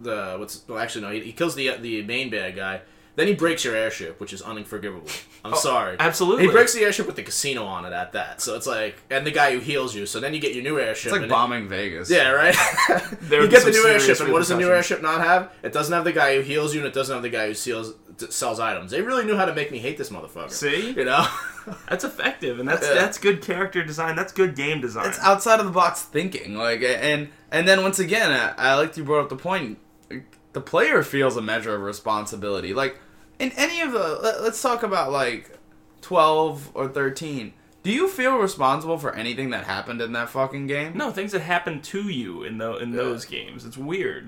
he kills the main bad guy. Then he breaks your airship, which is unforgivable. I'm sorry. Absolutely. He breaks the airship with the casino on it at that. So it's like, and the guy who heals you. So then you get your new airship. It's like bombing Vegas. Yeah, right? You get the new airship, and what does the new airship not have? It doesn't have the guy who heals you, and it doesn't have the guy who sells items. They really knew how to make me hate this motherfucker. See? You know? That's effective, and that's good character design. That's good game design. It's outside of the box thinking. Like, and then once again, I like you brought up the point. The player feels a measure of responsibility. Like, in any of the... Let's talk about, like, 12 or 13. Do you feel responsible for anything that happened in that fucking game? No, things that happen to you in those games. It's weird.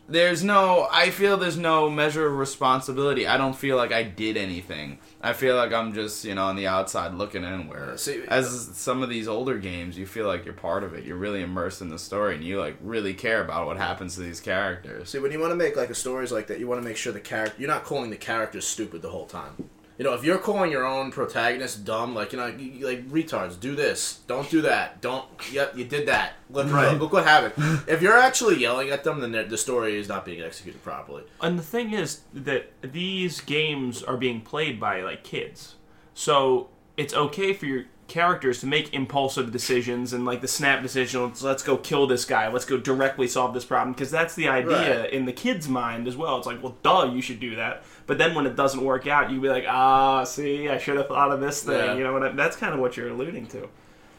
I feel there's no measure of responsibility. I don't feel like I did anything. I feel like I'm just, on the outside looking in, where as some of these older games, you feel like you're part of it. You're really immersed in the story, and you, like, really care about what happens to these characters. See, when you want to make, like, stories like that, you want to make sure you're not calling the characters stupid the whole time. If you're calling your own protagonist dumb, like, like retards, do this, don't do that, yep, you did that, look what happened. If you're actually yelling at them, then the story is not being executed properly. And the thing is that these games are being played by, like, kids. So it's okay for your characters to make impulsive decisions and, like, the snap decision, let's go kill this guy, let's go directly solve this problem, because that's the idea in the kid's mind as well. It's like, well, duh, you should do that. But then when it doesn't work out, you be like, see, I should have thought of this thing. Yeah. That's kind of what you're alluding to.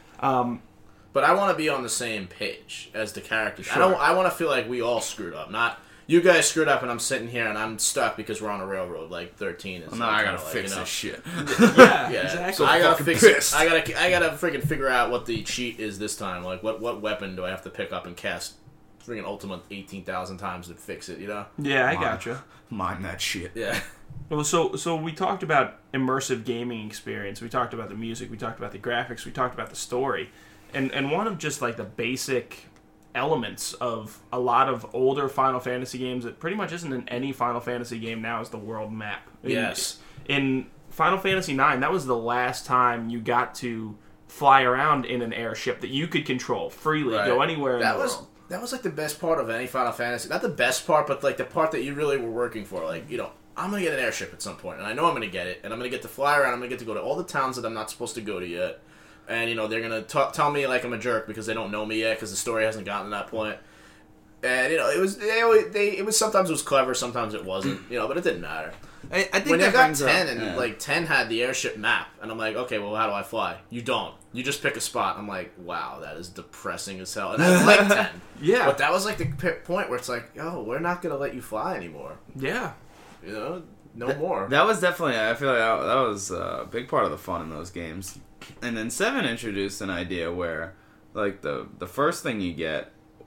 But I want to be on the same page as the characters. Sure. I want to feel like we all screwed up, not... You guys screwed up, and I'm sitting here, and I'm stuck because we're on a railroad, like 13. Well, I gotta fix this shit. Yeah, exactly. So I gotta fix it. I gotta freaking figure out what the cheat is this time. Like, what weapon do I have to pick up and cast freaking Ultimate 18,000 times to fix it? Yeah, I gotcha. Mine that shit. Yeah. Well, so we talked about immersive gaming experience. We talked about the music. We talked about the graphics. We talked about the story, and one of just like the basic elements of a lot of older Final Fantasy games that pretty much isn't in any Final Fantasy game now is the world map. Yes. In Final Fantasy IX, that was the last time you got to fly around in an airship that you could control freely, go anywhere in the world. That was like the best part of any Final Fantasy. Not the best part, but like the part that you really were working for. Like, I'm going to get an airship at some point, and I know I'm going to get it, and I'm going to get to fly around, I'm going to get to go to all the towns that I'm not supposed to go to yet. And, they're going to tell me like I'm a jerk because they don't know me yet because the story hasn't gotten to that point. And, it was sometimes it was clever, sometimes it wasn't, but it didn't matter. I think when I got 10 and like 10 had the airship map, and I'm like, okay, well, how do I fly? You don't. You just pick a spot. I'm like, wow, that is depressing as hell. And I like 10. Yeah. But that was like the point where it's like, we're not going to let you fly anymore. Yeah. No more. That was definitely, I feel like that was a big part of the fun in those games. And then 7 introduced an idea where, like, the first thing you get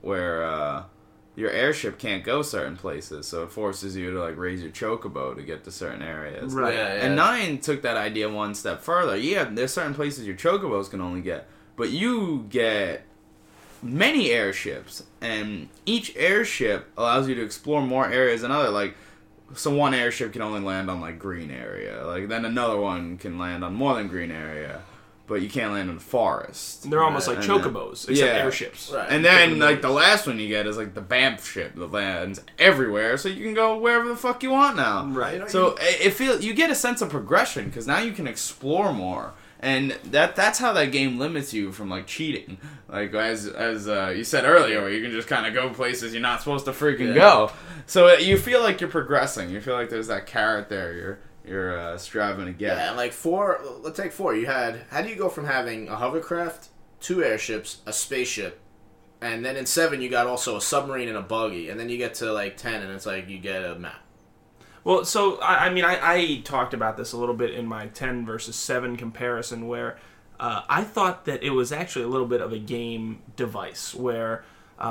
where your airship can't go certain places, so it forces you to like raise your chocobo to get to certain areas. Right. Yeah, yeah. And 9 took that idea one step further. Yeah, there's certain places your chocobos can only get, but you get many airships, and each airship allows you to explore more areas than other. Like, so one airship can only land on like green area, like then another one can land on more than green area, but you can't land in the forest. They're almost like And chocobos, except yeah. airships. Right. And then, like, the last one you get is, like, the Banff ship that lands everywhere, so you can go wherever the fuck you want now. Right. You know, So, you get a sense of progression, because now you can explore more. And that's how that game limits you from, like, cheating. Like, as you said earlier, where you can just kind of go places you're not supposed to freaking go. So, you feel like you're progressing. You feel like there's that carrot there you're striving to get. Yeah, and like 4, let's take 4. How do you go from having a hovercraft, 2 airships, a spaceship, and then in 7 you got also a submarine and a buggy, and then you get to like 10 and it's like you get a map. Well, so, I talked about this a little bit in my 10 versus 7 comparison, where I thought that it was actually a little bit of a game device, where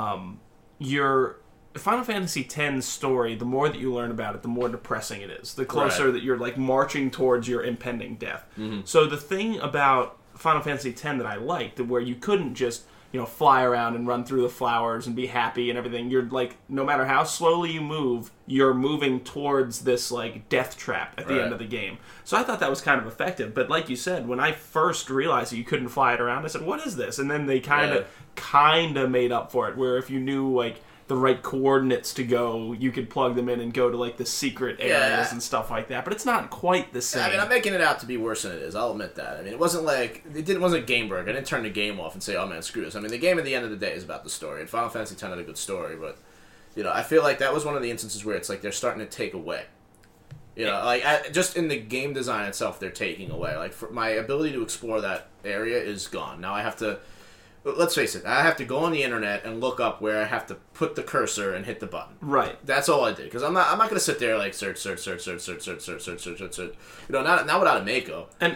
your Final Fantasy X's story, the more that you learn about it, the more depressing it is. The closer that you're, like, marching towards your impending death. Mm-hmm. So the thing about Final Fantasy X that I liked, where you couldn't just, fly around and run through the flowers and be happy and everything. You're, like, no matter how slowly you move, you're moving towards this, like, death trap at the end of the game. So I thought that was kind of effective. But like you said, when I first realized that you couldn't fly it around, I said, what is this? And then they kind of made up for it, where if you knew, like, the right coordinates to go, you could plug them in and go to like the secret areas and stuff like that. But it's not quite the same. I mean, I'm making it out to be worse than it is. I'll admit that. I mean, it wasn't like it wasn't game break. I didn't turn the game off and say, "Oh man, screw this." I mean, the game at the end of the day is about the story. And Final Fantasy X had a good story, but I feel like that was one of the instances where it's like they're starting to take away. Just in the game design itself, they're taking away. Like, for my ability to explore that area is gone. Now I have to. Let's face it, I have to go on the internet and look up where I have to put the cursor and hit the button. Right. That's all I did, because I'm not going to sit there like search. Not without a Mako. And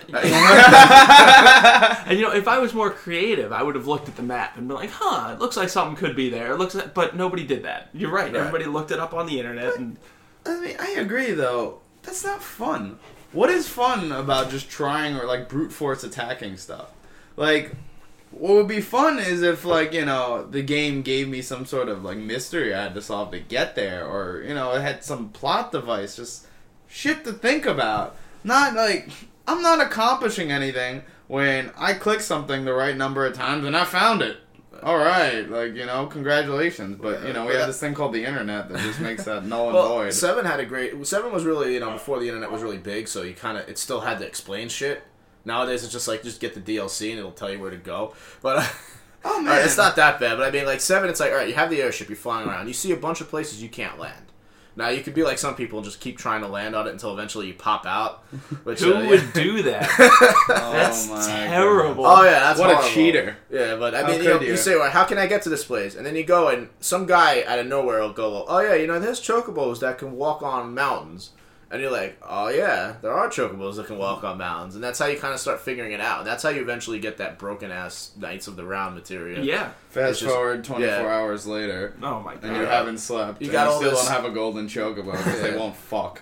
and if I was more creative, I would have looked at the map and been like, it looks like something could be there. But nobody did that. You're right. Everybody looked it up on the internet. And I mean, I agree though. That's not fun. What is fun about just trying or like brute force attacking stuff? Like, what would be fun is if, like, the game gave me some sort of, like, mystery I had to solve to get there, or, it had some plot device, just shit to think about. Not, like, I'm not accomplishing anything when I click something the right number of times and I found it. Alright, like, congratulations, but, we have this thing called the internet that just makes that null and void. 7 was really, before the internet was really big, so it still had to explain shit. Nowadays, it's just like, just get the DLC and it'll tell you where to go. But, oh man, it's not that bad. But I mean, like 7, it's like, alright, you have the airship, you're flying around. You see a bunch of places you can't land. Now, you could be like some people and just keep trying to land on it until eventually you pop out. Which, who would do that? That's terrible. Oh, yeah, that's what horrible. A cheater. Yeah, but I mean, you say, well, how can I get to this place? And then you go and some guy out of nowhere will go, oh, yeah, there's chocobos that can walk on mountains. And you're like, oh yeah, there are chocobos that can walk on mountains. And that's how you kind of start figuring it out. And that's how you eventually get that broken-ass Knights of the Round material. Yeah. Fast forward 24 hours later. Oh my god. And you haven't slept. You still don't have a golden chocobo because they won't fuck.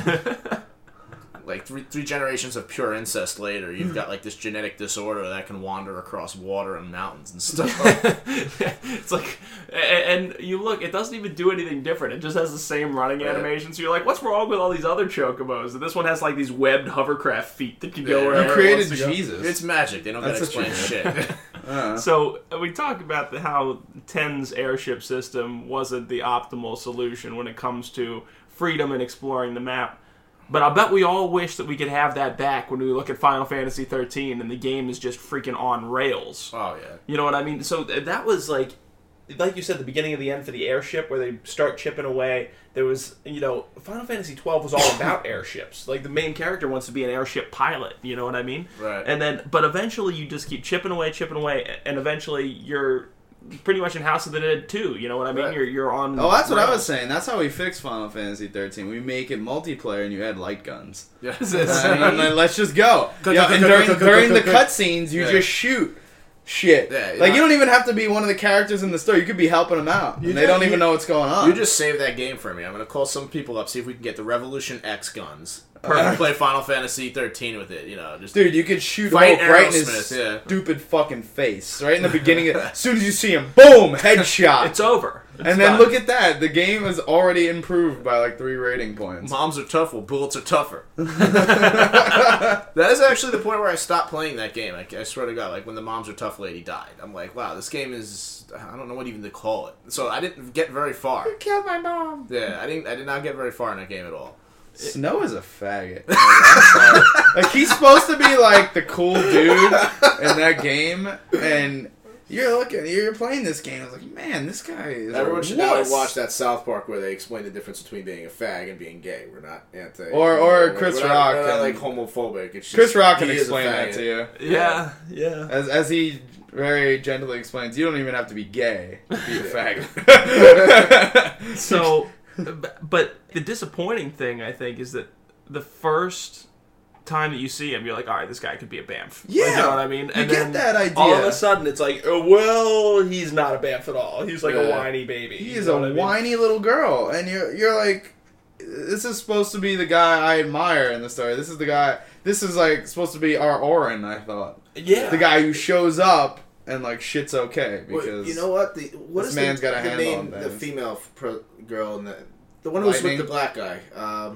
Like, three generations of pure incest later, you've got, like, this genetic disorder that can wander across water and mountains and stuff. It's like, and you look, it doesn't even do anything different. It just has the same running animation. So you're like, what's wrong with all these other chocobos? And this one has, like, these webbed hovercraft feet that can go wherever You created it wants to go. Jesus. It's magic. They don't gotta explain shit. So we talked about how 10's airship system wasn't the optimal solution when it comes to freedom and exploring the map. But I bet we all wish that we could have that back when we look at Final Fantasy 13 and the game is just freaking on rails. Oh, yeah. You know what I mean? So that was like you said, the beginning of the end for the airship where they start chipping away. There was, Final Fantasy 12 was all about airships. Like, the main character wants to be an airship pilot. You know what I mean? Right. And then, but eventually you just keep chipping away, and eventually you're pretty much in House of the Dead 2, you know what I mean? Right. You're on. Oh, that's what I was saying. That's how we fixed Final Fantasy 13. We make it multiplayer, and you add light guns. Yes. And then let's just go. And during the cutscenes, you just shoot shit. Yeah, Like, you don't even have to be one of the characters in the story. You could be helping them out. And they don't even know what's going on. You just save that game for me. I'm going to call some people up, see if we can get the Revolution X guns. Perfect. Play Final Fantasy 13 with it, just... Dude, you could shoot Fight Hulk right in his Aerosmith, stupid fucking face. Right in the beginning. As soon as you see him, boom, headshot. It's over. It's and then done. look at that. The game is already improved by like 3 rating points. Moms are tough, well, bullets are tougher. That is actually the point where I stopped playing that game. I swear to God, like when the Moms are tough lady died. I'm like, wow, this game is... I don't know what even to call it. So I didn't get very far. You killed my mom. Yeah, I did not get very far in that game at all. Snow is a faggot. Like, I'm sorry. Like, he's supposed to be like the cool dude in that game, and you're playing this game. I was like, man, this guy is. Everyone should now watch that South Park where they explain the difference between being a fag and being gay. We're not anti. Or Chris Rock. We're not like homophobic. It's just, Chris Rock can he is a explain that faggot. to you. Yeah. As he very gently explains, you don't even have to be gay to be a faggot. So, but the disappointing thing, I think, is that the first time that you see him, you're like, all right, this guy could be a Bamf. Yeah. Like, you know what I mean? You And get then that idea. all of a sudden, it's like, oh, well, he's not a Bamf at all. He's like a whiny baby. He You is know a what I mean? whiny little girl, and you're like, this is supposed to be the guy I admire in the story. This is the guy. This is like supposed to be our Orin. I thought. Yeah. The guy who shows up and like shit's okay because Well, you know what? this man's got a handle on the things. female girl and the one who was with Lightning? the black guy. The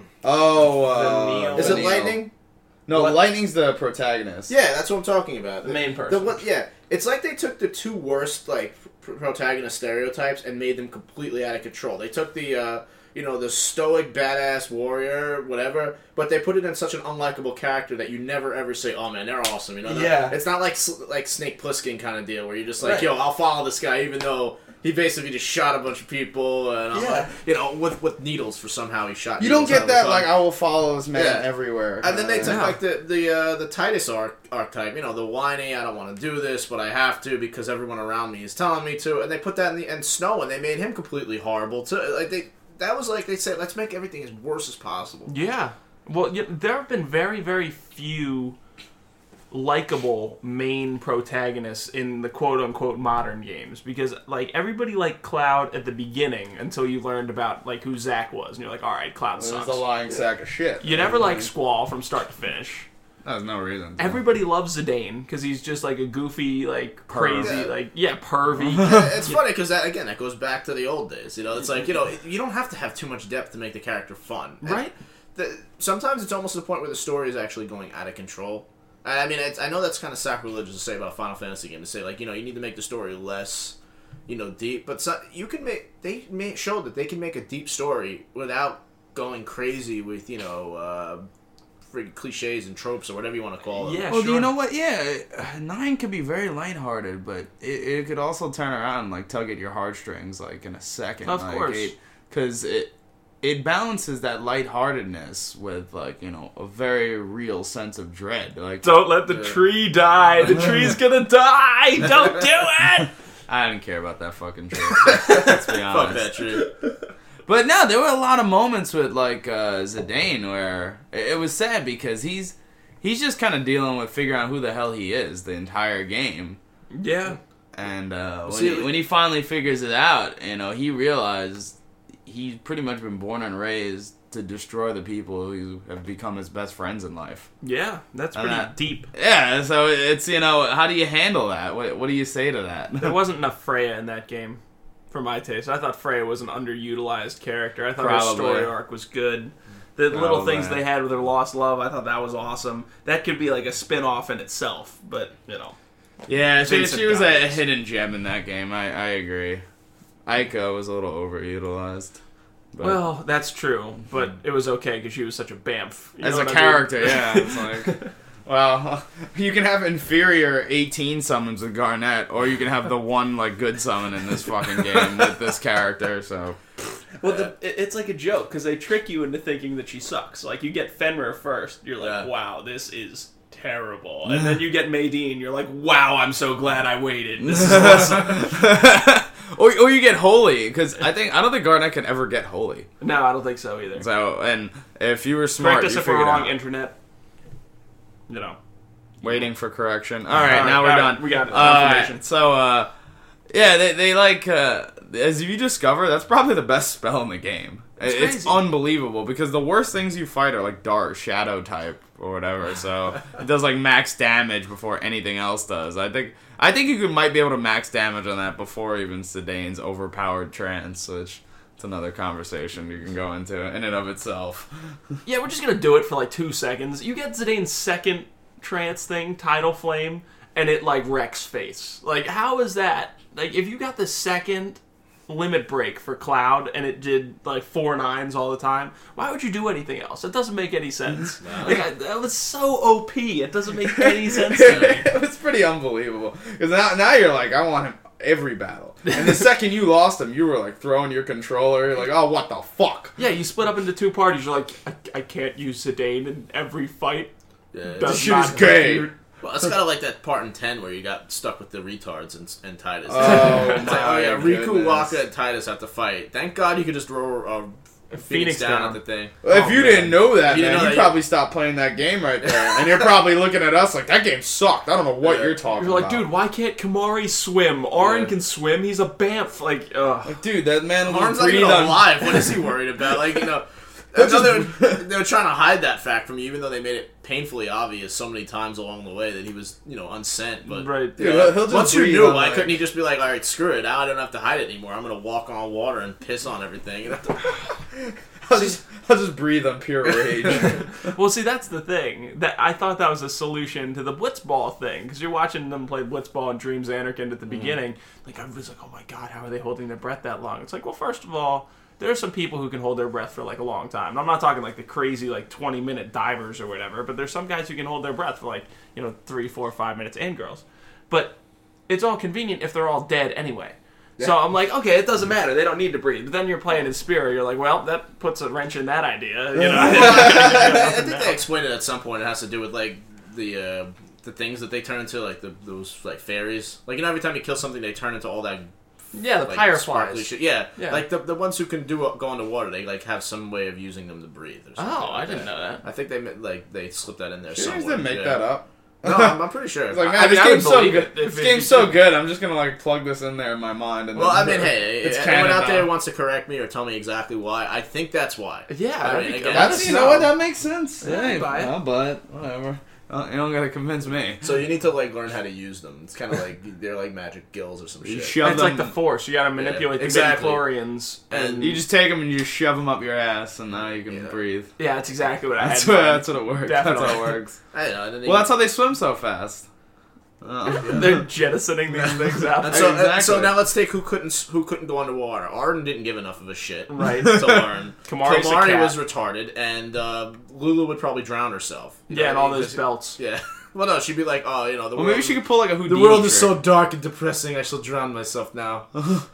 Is it Neo. Lightning? No, What? Lightning's the protagonist. Yeah, that's what I'm talking about. The main person. Yeah, it's like they took the 2 worst like protagonist stereotypes and made them completely out of control. They took the the stoic badass warrior, whatever, but they put it in such an unlikable character that you never ever say, "Oh man, they're awesome." Yeah. It's not like Snake Plissken kind of deal where you're just like, Right. "Yo, I'll follow this guy," even though he basically just shot a bunch of people, and with needles for somehow he shot. You don't needles out get of the that gun. like I will follow this man Yeah. everywhere. And then they took Yeah. like the Titus archetype, the whiny, I don't want to do this, but I have to because everyone around me is telling me to, and they put that in Snow, and they made him completely horrible too. Like they said, let's make everything as worse as possible. Yeah. Well, there have been very, very few likable main protagonists in the quote-unquote modern games because, like, everybody liked Cloud at the beginning until you learned about, like, who Zack was. And you're like, all right, Cloud It was sucks. a lying sack of shit. You never liked Squall from start to finish. There's no reason. Everybody loves Zidane because he's just, like, a goofy, like, crazy, pervy. It's funny because that goes back to the old days. It's like you don't have to have too much depth to make the character fun, Right. Sometimes it's almost to the point where the story is actually going out of control. I mean, I know that's kind of sacrilegious to say about a Final Fantasy game, to say, like, you need to make the story less, deep. But they showed that they can make a deep story without going crazy with, freaking cliches and tropes or whatever you want to call them. Yeah, Well, sure. you know what? Yeah, 9 could be very lighthearted, but it could also turn around and like tug at your heartstrings like in a second. Of course. Because it balances that lightheartedness with like a very real sense of dread. Like Don't let the tree die. The tree's gonna die. Don't do it. I didn't care about that fucking tree. Let's be honest. Fuck that shit. But no, there were a lot of moments with like Zidane where it was sad because he's just kind of dealing with figuring out who the hell he is the entire game. Yeah. And when he finally figures it out, he realized he's pretty much been born and raised to destroy the people who have become his best friends in life. Yeah, that's pretty deep. Yeah, so it's how do you handle that? What do you say to that? There wasn't enough Freya in that game, for my taste. I thought Freya was an underutilized character. I thought her story arc was good. The little things they had with her lost love, I thought that was awesome. That could be like a spin-off in itself, but, Yeah, she Vincent was a Guys. hidden gem in that game. I agree. Aika was a little overutilized. But Well, that's true, but it was okay because she was such a bamf. You as know a what I mean? character, yeah. It's like, well, you can have inferior 18 summons with Garnet, or you can have the one like good summon in this fucking game with this character. So, Well, it's like a joke because they trick you into thinking that she sucks. Like, you get Fenrir first, you're like, wow, this is terrible. And then you get Maydeen, you're like, wow, I'm so glad I waited. This is awesome. or you get Holy, because I don't think Garnet can ever get Holy. No, I don't think so either. So, and if you were smart, Correct us you if we're figured wrong, out. internet. Waiting for correction. All right, now we're all done. right, we got it. Confirmation. So, yeah, they like, as you discover, that's probably the best spell in the game. It's crazy. unbelievable, because the worst things you fight are like dark, shadow type, or whatever, so it does like max damage before anything else does. I think might be able to max damage on that before even Zidane's overpowered trance, which... it's another conversation you can go into in and of itself. Yeah, we're just gonna do it for like 2 seconds. You get Zidane's second trance thing, Tidal Flame, and it like wrecks face. Like, how is that? Like, if you got the second limit break for Cloud and it did like 4 9s all the time, why would you do anything else? It doesn't make any sense. That was so OP. It doesn't make any sense to me. It was pretty unbelievable. Because now you're like, I want him every battle. And the second you lost him, you were like throwing your controller. You're like, oh, what the fuck? Yeah, you split up into 2 parties. You're like, I can't use Zidane in every fight. Yeah, Does This shit not is gay. compute. well, it's kind of like that part in 10 where you got stuck with the retards and Titus. Oh, It's like, my yeah, Riku, goodness. Waka, and Titus have to fight. Thank God you could just throw a Phoenix down at the thing. Well, if Oh, you man. didn't know that, You didn't man, know you that, probably stopped playing that game right there. And you're probably looking at us like, that game sucked. I don't know what Yeah. you're talking You're like, about. dude, why can't Kamari swim? Auron Yeah. can swim. He's a bamf. Like, ugh. Like, dude, that man was Arn's not even breathe on... alive. What is he worried about? Like, you know, I know they were trying to hide that fact from you, even though they made it painfully obvious so many times along the way that he was, you know, unsent. But Right. Dude, yeah, he'll just once you breathe knew, on, why like- couldn't he just be like, all right, screw it, now I don't have to hide it anymore. I'm gonna walk on water and piss on everything. You know? I'll just breathe on pure rage. Well, see, that's the thing. That I thought that was a solution to the Blitzball thing, because you're watching them play Blitzball and Dreams Anarchind at the beginning. Like, I was like, oh my god, how are they holding their breath that long? It's like, well, first of all, there are some people who can hold their breath for like a long time. And I'm not talking like the crazy like 20-minute divers or whatever, but there's some guys who can hold their breath for like, 3, 4, 5 minutes, and girls. But it's all convenient if they're all dead anyway. So I'm like, okay, it doesn't matter. They don't need to breathe. But then you're playing in Spirit. You're like, well, that puts a wrench in that idea. I think they explained it at some point. It has to do with like the things that they turn into, like those like fairies. Like, every time you kill something, they turn into all that. Yeah, the Like, Pyre sparkly flies. shit. Yeah. Yeah. Like the ones who can go underwater, they like have some way of using them to breathe. Or something Oh, like I didn't that. know that. I think they slipped that in there You somewhere. didn't make yeah. that up. No, I'm pretty sure. It's like, man, I mean, this I would game's so believe good. it if This it- game's so good. I'm just gonna like plug this in there in my mind. And well, then, I mean, hey, it's if anyone canon out there now. wants to correct me or tell me exactly why, I think that's why. Yeah, I that'd mean, be again, good. That's, you know what? That makes sense. Yeah, I buy it. I'll buy it. Whatever. You don't gotta convince me. So you need to like learn how to use them. It's kind of like they're like magic gills or some You shit. shove It's them. like the Force. You gotta manipulate the exactly. midichlorians. And You just take them and you just shove them up your ass, and now you can Yeah. breathe. yeah, that's exactly what I That's had. in what, mind. that's what it works. Definitely. That's how it works. I don't know. And then Well, that's how they swim so fast. They're jettisoning these things out. And so, Exactly. so now let's take who couldn't go underwater. Arden didn't give enough of a shit Right. to learn. Kamari's a Kamari cat. was retarded, and Lulu would probably drown herself. You Yeah, know, and all those because- belts. Yeah. Well, no, she'd be like, oh, the Well, world. maybe she could pull like a Houdini The world is trick. so dark and depressing. I shall drown myself now.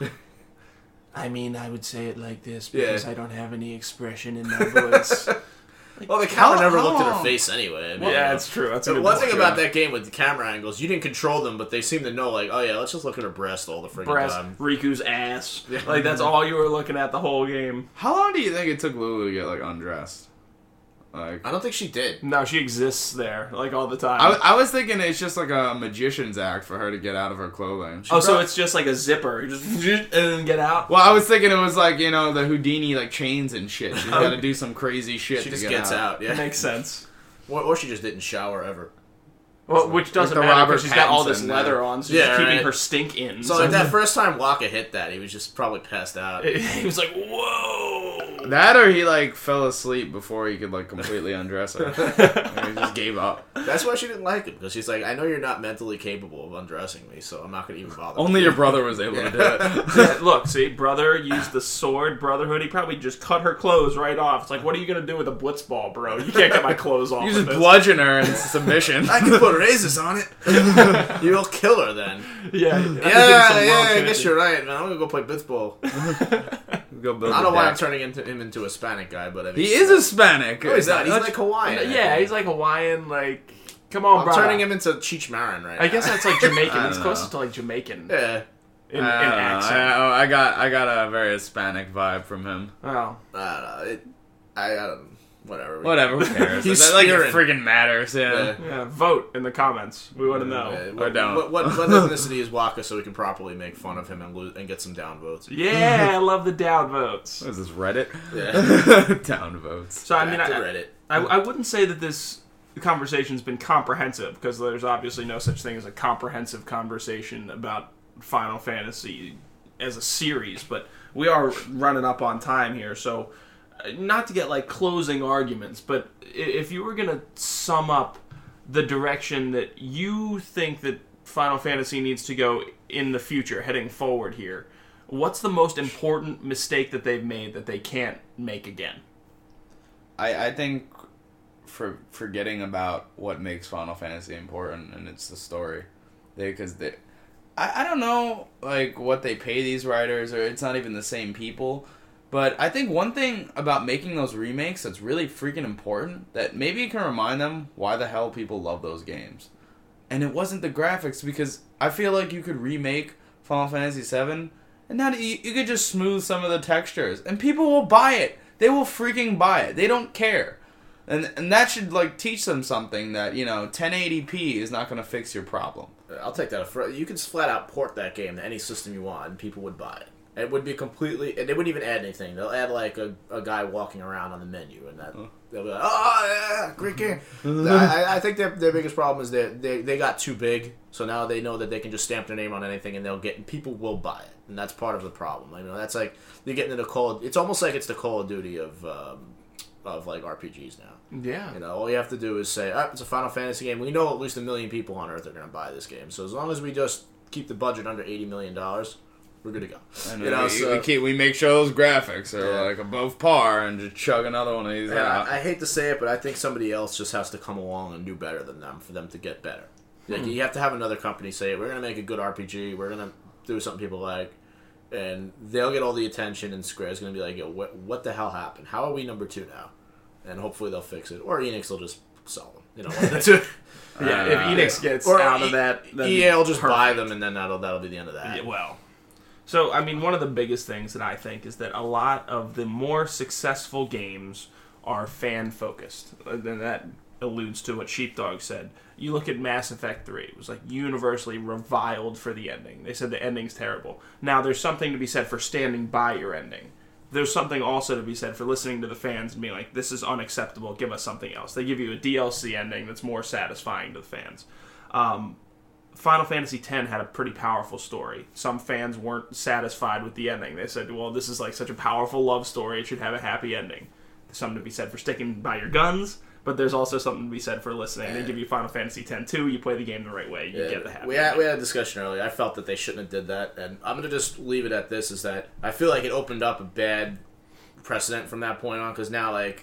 I mean, I would say it like this Yeah. because I don't have any expression in my voice. Well, the camera How- never how looked at her long? face anyway. I mean, yeah, it's true. That's a The good one point. thing about that game with the camera angles, you didn't control them, but they seem to know, like, oh yeah, let's just look at her breast all the freaking Breast, time. Riku's ass. Yeah. Like, that's all you were looking at the whole game. How long do you think it took Lulu to get like undressed? Like, I don't think she did. No, she exists there, like, all the time. I was thinking it's just like a magician's act for her to get out of her clothing. oh, so it's just like a zipper. You just and then get out? Well, I was thinking it was like, the Houdini like chains and shit. She's got to do some crazy shit She to just get gets out, yeah. Makes sense. Or she just didn't shower ever. Well, which doesn't the matter Robert because she's got all this Pattinson, leather on, so Yeah, she's keeping right. her stink in. So like that first time Waka hit that, he was just probably passed out. he was like, whoa! That or he like fell asleep before he could like completely undress her. And he just gave up. That's why she didn't like him, because she's like, I know you're not mentally capable of undressing me, so I'm not going to even bother. Only your brother was able to do it. Yeah, look, see, brother used the sword, Brotherhood. He probably just cut her clothes right off. It's like, what are you gonna do with a blitzball, bro? You can't get my clothes off. You with just this. bludgeon her in submission. I can put razors on it. You'll kill her then. Yeah, I guess you're right, man. I'm gonna go play blitzball. Go build I don't know a why I'm deck. turning him into a Hispanic guy, but I mean, He is Hispanic. No, he's not. He's That's- like Hawaiian. Yeah, he's like Hawaiian. Like, come on, I'm bro. turning him into Cheech Marin right now. I guess that's like Jamaican. I It's don't closest know. to like Jamaican Yeah. in I don't know. accent. I got a very Hispanic vibe from him. Oh, I don't know. I don't know. Whatever. Whatever, who cares? He's That, like, it spearing. friggin' matters, yeah. Yeah, vote in the comments. We want to know. What, don't. what ethnicity is Waka so we can properly make fun of him and get some down votes? Yeah, I love the down votes. What is this, Reddit? Yeah. Down votes. So I mean, Back to Reddit. I wouldn't say that this conversation's been comprehensive, because there's obviously no such thing as a comprehensive conversation about Final Fantasy as a series, but we are running up on time here, so not to get like closing arguments, but if you were going to sum up the direction that you think that Final Fantasy needs to go in the future, heading forward here, what's the most important mistake that they've made that they can't make again? I think for forgetting about what makes Final Fantasy important, and it's the story. I don't know like what they pay these writers, or it's not even the same people. But I think one thing about making those remakes that's really freaking important, that maybe you can remind them why the hell people love those games. And it wasn't the graphics, because I feel like you could remake Final Fantasy VII, and not you could just smooth some of the textures, and people will buy it. They will freaking buy it. They don't care. And that should like teach them something, that, 1080p is not going to fix your problem. I'll take that. You could flat out port that game to any system you want, and people would buy it. It would be completely... And they wouldn't even add anything. They'll add, like, a guy walking around on the menu, and they'll be like, oh, yeah, great game. I think their biggest problem is that they got too big, so now they know that they can just stamp their name on anything, and people will buy it. And that's part of the problem. That's like, you're getting into it's almost like it's the Call of Duty of like, RPGs now. Yeah. All you have to do is say, it's a Final Fantasy game. We know at least 1 million people on Earth are going to buy this game. So as long as we just keep the budget under $80 million... we're good to go. And we make sure those graphics are like above par, and just chug another one of these out. I hate to say it, but I think somebody else just has to come along and do better than them for them to get better. Like, you have to have another company say, we're going to make a good RPG, we're going to do something people like, and they'll get all the attention, and Square's going to be like, yo, what the hell happened? How are we number 2 now? And hopefully they'll fix it. Or Enix will just sell them. That's it. Yeah, if Enix gets out of that, then EA will just buy them, and then that'll be the end of that. Yeah, well... So, I mean, one of the biggest things that I think is that a lot of the more successful games are fan-focused. And that alludes to what Sheepdog said. You look at Mass Effect 3. It was, like, universally reviled for the ending. They said the ending's terrible. Now, there's something to be said for standing by your ending. There's something also to be said for listening to the fans and being like, this is unacceptable, give us something else. They give you a DLC ending that's more satisfying to the fans. Final Fantasy X had a pretty powerful story. Some fans weren't satisfied with the ending. They said, well, this is like such a powerful love story, it should have a happy ending. There's something to be said for sticking by your guns, but there's also something to be said for listening. They give you Final Fantasy X-2, you play the game the right way, you get the happy ending. We had a discussion earlier. I felt that they shouldn't have did that, and I'm going to just leave it at this, is that I feel like it opened up a bad precedent from that point on, because now, like,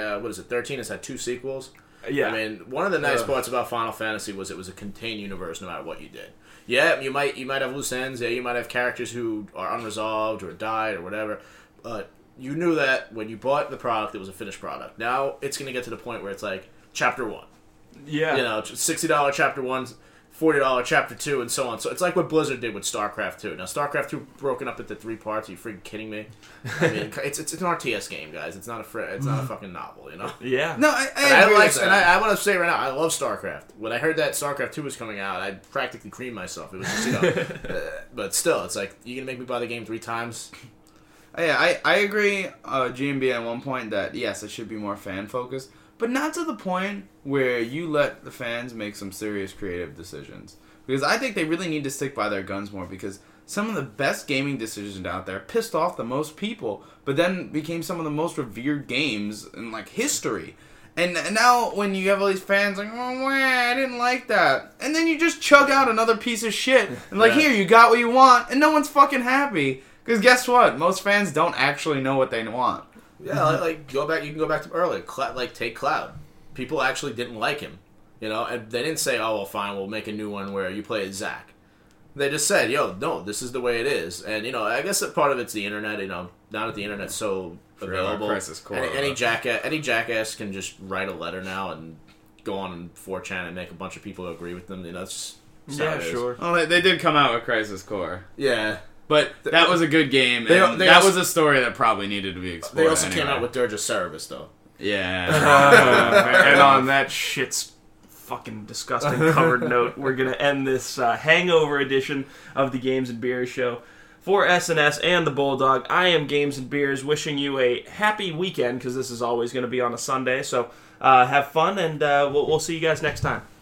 13 has had 2 sequels. Yeah. I mean, one of the nice parts about Final Fantasy was it was a contained universe no matter what you did. Yeah, you might have loose ends, yeah, you might have characters who are unresolved or died or whatever, but you knew that when you bought the product, it was a finished product. Now, it's going to get to the point where it's like, Chapter 1. Yeah. $60 Chapter 1, $40 Chapter 2, and so on. So it's like what Blizzard did with StarCraft 2. Now, StarCraft 2 broken up into 3 parts. Are you freaking kidding me? I mean, it's an RTS game, guys. It's not a fucking novel, Yeah. No, I agree with that. And I want to say right now, I love StarCraft. When I heard that StarCraft 2 was coming out, I practically creamed myself. It was just, but still, it's like, you gonna make me buy the game 3 times? Yeah, I agree, GMB at one point, that yes, it should be more fan-focused, but not to the point where you let the fans make some serious creative decisions. Because I think they really need to stick by their guns more, because some of the best gaming decisions out there pissed off the most people, but then became some of the most revered games in, like, history. And now when you have all these fans like, oh, I didn't like that. And then you just chug out another piece of shit. And like, here, you got what you want, and no one's fucking happy. Because guess what? Most fans don't actually know what they want. Yeah, like you can go back to earlier. Take Cloud. People actually didn't like him, and they didn't say, "Oh, well, fine, we'll make a new one where you play as Zack." They just said, "Yo, no, this is the way it is." And I guess that part of it's the internet. Now that the internet's so available, Crisis Core, any jackass can just write a letter now and go on 4chan and make a bunch of people agree with them. That's yeah, sure. Oh, they did come out with Crisis Core. Yeah. But that was a good game. That was a story that probably needed to be explored. They also came out with Dirge of Cerberus, though. Yeah. And on that shit's fucking disgusting covered note, we're going to end this hangover edition of the Games and Beers show. For SNS and the Bulldog, I am Games and Beers, wishing you a happy weekend, because this is always going to be on a Sunday. So have fun, and we'll see you guys next time.